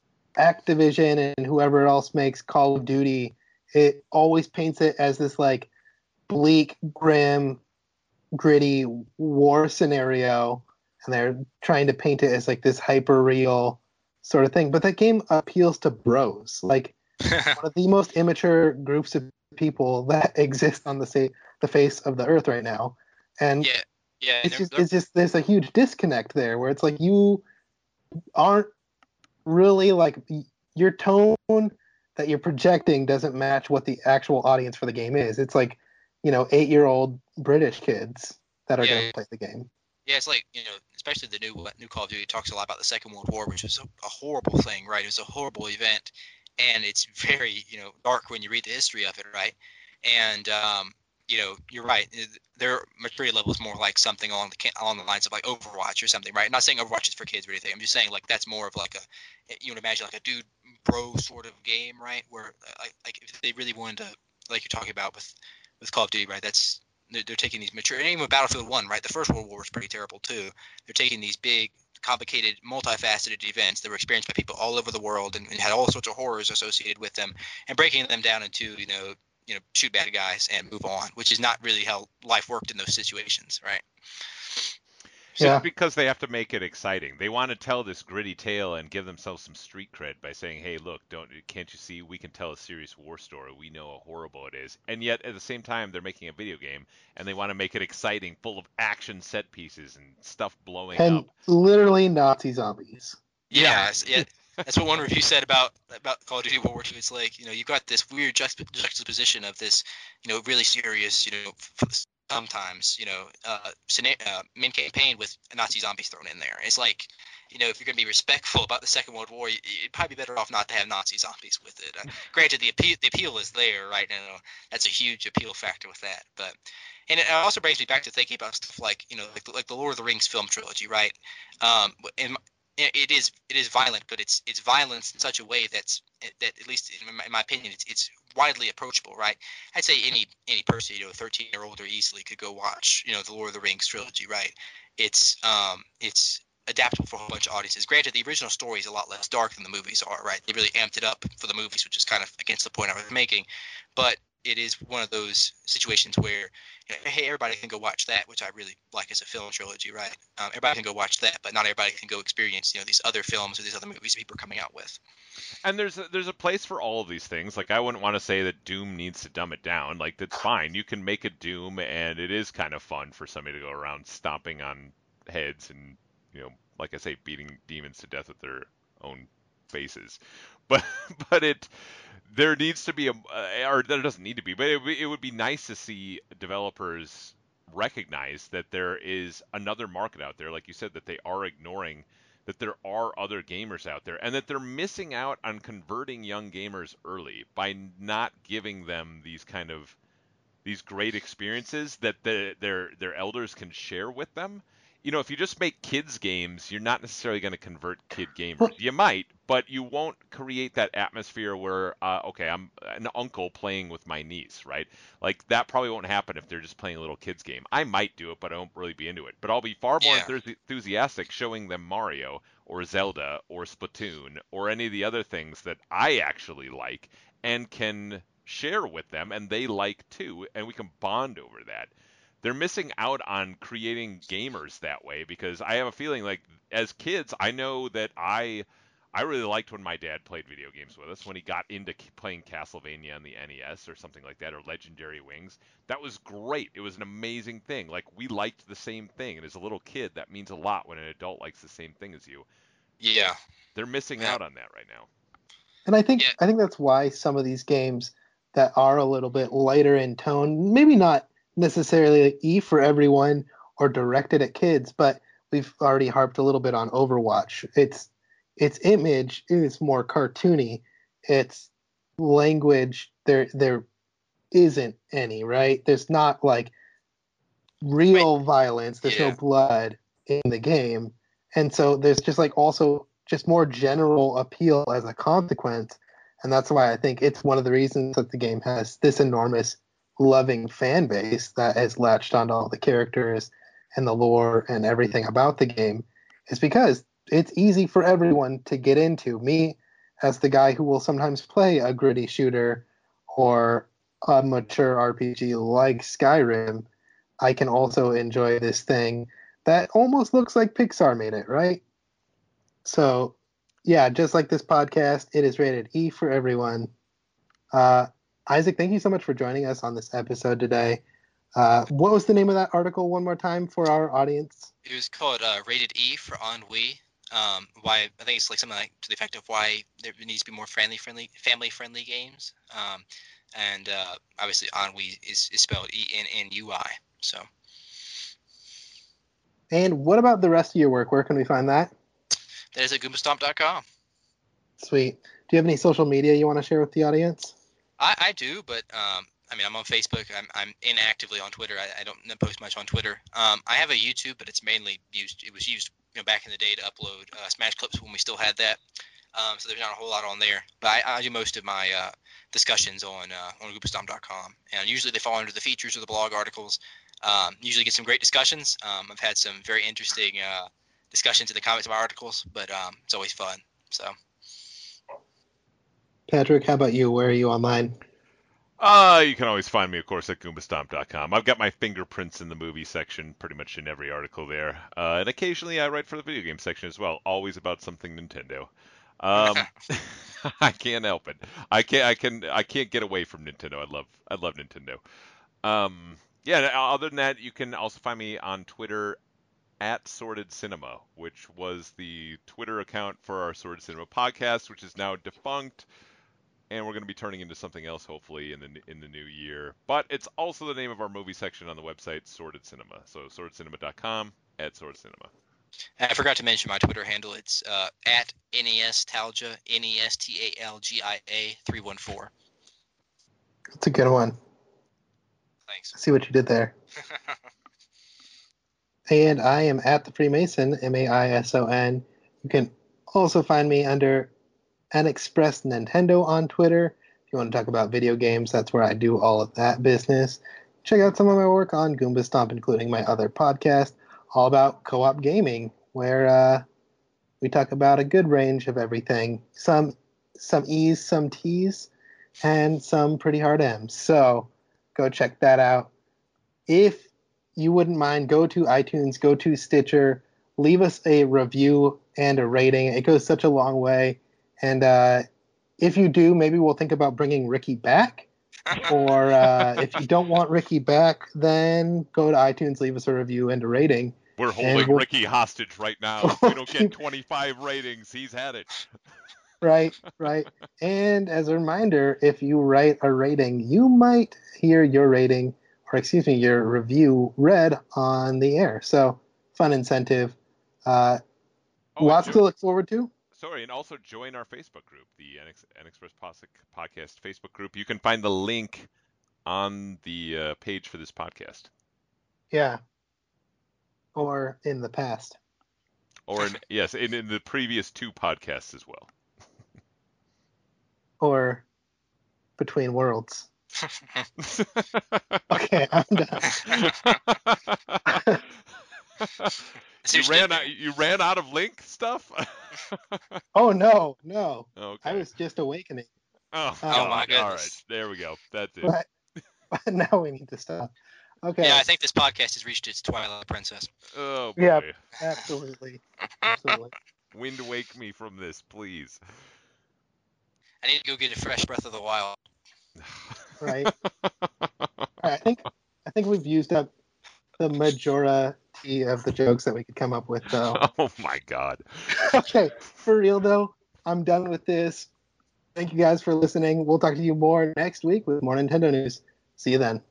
Speaker 1: Activision and whoever else makes Call of Duty, it always paints it as this like bleak, grim, gritty war scenario, and they're trying to paint it as like this hyper real sort of thing. But that game appeals to bros, like one of the most immature groups of people that exist on the face of the earth right now. And
Speaker 3: yeah,
Speaker 1: it's just there's a huge disconnect there where it's like you aren't really like your tone that you're projecting doesn't match what the actual audience for the game is. It's like 8-year-old British kids that are going to play the game.
Speaker 3: Yeah, it's like, especially the new Call of Duty talks a lot about the Second World War, which was a horrible thing, right? It was a horrible event, and it's very, dark when you read the history of it, right? And you're right. Their maturity level is more like something along the lines of like Overwatch or something, right? I'm not saying Overwatch is for kids or anything. I'm just saying like that's more of like you would imagine like a dude bro sort of game, right? Where like if they really wanted to, like you're talking about with Call of Duty, right? They're taking these mature, and even with Battlefield 1, right? The First World War was pretty terrible too. They're taking these big, complicated, multifaceted events that were experienced by people all over the world and had all sorts of horrors associated with them, and breaking them down into, shoot bad guys and move on, which is not really how life worked in those situations, right?
Speaker 2: So because they have to make it exciting. They want to tell this gritty tale and give themselves some street cred by saying, "Hey, look, can't you see? We can tell a serious war story. We know how horrible it is." And yet, at the same time, they're making a video game, and they want to make it exciting, full of action set pieces and stuff blowing
Speaker 1: and
Speaker 2: up.
Speaker 1: Literally Nazi zombies.
Speaker 3: Yeah. That's what one review said about Call of Duty World War II. It's like, you've got this weird juxtaposition of this, really serious, sometimes, main campaign with Nazi zombies thrown in there. It's like, if you're going to be respectful about the Second World War, you'd probably be better off not to have Nazi zombies with it. Granted, the appeal is there, right? That's a huge appeal factor with that. And it also brings me back to thinking about stuff like, like the Lord of the Rings film trilogy, right? And it is violent, but it's violence in such a way that at least in my opinion, it's widely approachable, right? I'd say any person, 13-year-old or easily could go watch, the Lord of the Rings trilogy, right? It's adaptable for a whole bunch of audiences. Granted, the original story is a lot less dark than the movies are, right? They really amped it up for the movies, which is kind of against the point I was making, but it is one of those situations where, hey, everybody can go watch that, which I really like as a film trilogy, right? Everybody can go watch that, but not everybody can go experience, these other films or these other movies people are coming out with.
Speaker 2: And there's a place for all of these things. Like, I wouldn't want to say that Doom needs to dumb it down. Like, that's fine. You can make a Doom, and it is kind of fun for somebody to go around stomping on heads and, like I say, beating demons to death with their own faces. But there needs to be or there doesn't need to be, but it would be nice to see developers recognize that there is another market out there, like you said, that they are ignoring, that there are other gamers out there, and that they're missing out on converting young gamers early by not giving them these great experiences that their elders can share with them. If you just make kids games, you're not necessarily going to convert kid gamers. You might, but you won't create that atmosphere where, okay, I'm an uncle playing with my niece, right? Like, that probably won't happen if they're just playing a little kids game. I might do it, but I won't really be into it. But I'll be far more enthusiastic showing them Mario or Zelda or Splatoon or any of the other things that I actually like and can share with them, and they like too, and we can bond over that. They're missing out on creating gamers that way, because I have a feeling like as kids, I know that I I really liked when my dad played video games with us, when he got into playing Castlevania on the NES or something like that, or Legendary Wings. That was great. It was an amazing thing. Like, we liked the same thing, and as a little kid, that means a lot when an adult likes the same thing as you.
Speaker 3: Yeah.
Speaker 2: They're missing out on that right now.
Speaker 1: And I think that's why some of these games that are a little bit lighter in tone, maybe not necessarily like E for everyone or directed at kids, but we've already harped a little bit on Overwatch. Its image is more cartoony. Its language, there isn't any, right? There's not like real violence. There's no blood in the game. And so there's just like also just more general appeal as a consequence. And that's why I think it's one of the reasons that the game has this enormous loving fan base that has latched onto all the characters and the lore and everything about the game, is because it's easy for everyone to get into. Me, as the guy who will sometimes play a gritty shooter or a mature RPG like Skyrim, I can also enjoy this thing that almost looks like Pixar made it, right? So, yeah, just like this podcast, it is rated E for everyone. Isaac, thank you so much for joining us on this episode today. What was the name of that article one more time for our audience?
Speaker 3: It was called Rated E for Ennui. Why I think it's like something like to the effect of why there needs to be more family-friendly games. And obviously Ennui is spelled ENNUI. So.
Speaker 1: And what about the rest of your work? Where can we find that?
Speaker 3: That is at GoombaStomp.com.
Speaker 1: Sweet. Do you have any social media you want to share with the audience?
Speaker 3: I do, but I mean, I'm on Facebook. I'm inactively on Twitter. I don't post much on Twitter. I have a YouTube, but it's mainly used. It was used, back in the day to upload Smash clips when we still had that. So there's not a whole lot on there. But I do most of my discussions on GoombaStomp.com, and usually they fall under the features or the blog articles. Usually get some great discussions. I've had some very interesting discussions in the comments of my articles, but it's always fun. So.
Speaker 1: Patrick, how about you? Where are you online?
Speaker 2: You can always find me, of course, at GoombaStomp.com. I've got my fingerprints in the movie section pretty much in every article there. And occasionally I write for the video game section as well, always about something Nintendo. I can't help it. I can't get away from Nintendo. I love Nintendo. Other than that, you can also find me on Twitter at Sorted Cinema, which was the Twitter account for our Sorted Cinema podcast, which is now defunct. And we're going to be turning into something else, hopefully, in the new year. But it's also the name of our movie section on the website, Sorted Cinema. So sortedcinema.com, at Sorted Cinema.
Speaker 3: I forgot to mention my Twitter handle. It's at NEStalgia, NESTALGIA 314.
Speaker 1: That's a good one.
Speaker 3: Thanks.
Speaker 1: I see what you did there. And I am at the Freemason, MAISON. You can also find me under Unexpressed Nintendo on Twitter. If you want to talk about video games, that's where I do all of that business. Check out some of my work on Goomba Stomp, including my other podcast, all about co-op gaming, where we talk about a good range of everything. Some E's, some T's, and some pretty hard M's. So go check that out. If you wouldn't mind, go to iTunes, go to Stitcher, leave us a review and a rating. It goes such a long way. And if you do, maybe we'll think about bringing Ricky back. Or if you don't want Ricky back, then go to iTunes, leave us a review and a rating.
Speaker 2: We're holding Ricky hostage right now. If we don't get 25 ratings, he's had it.
Speaker 1: Right. And as a reminder, if you write a rating, you might hear your rating, or your review read on the air. So, fun incentive. Lots to look forward to.
Speaker 2: Sorry, and also join our Facebook group, the NXpress Podcast Facebook group. You can find the link on the page for this podcast.
Speaker 1: Yeah. Or in the past.
Speaker 2: Or in the previous 2 podcasts as well.
Speaker 1: Or between worlds. Okay, I'm done.
Speaker 2: You ran out of link stuff?
Speaker 1: Oh no.
Speaker 2: Okay.
Speaker 1: I was just awakening.
Speaker 2: Oh
Speaker 3: my goodness.
Speaker 2: All right, there we go. That's it.
Speaker 1: But now we need to stop. Okay.
Speaker 3: Yeah, I think this podcast has reached its Twilight Princess.
Speaker 2: Oh boy.
Speaker 1: Yeah, absolutely.
Speaker 2: Wind wake me from this, please.
Speaker 3: I need to go get a fresh Breath of the Wild.
Speaker 1: Right. I think we've used up the majority of the jokes that we could come up with, though.
Speaker 2: Oh my God.
Speaker 1: Okay, for real though, I'm done with this. Thank you guys for listening. We'll talk to you more next week with more Nintendo news. See you then.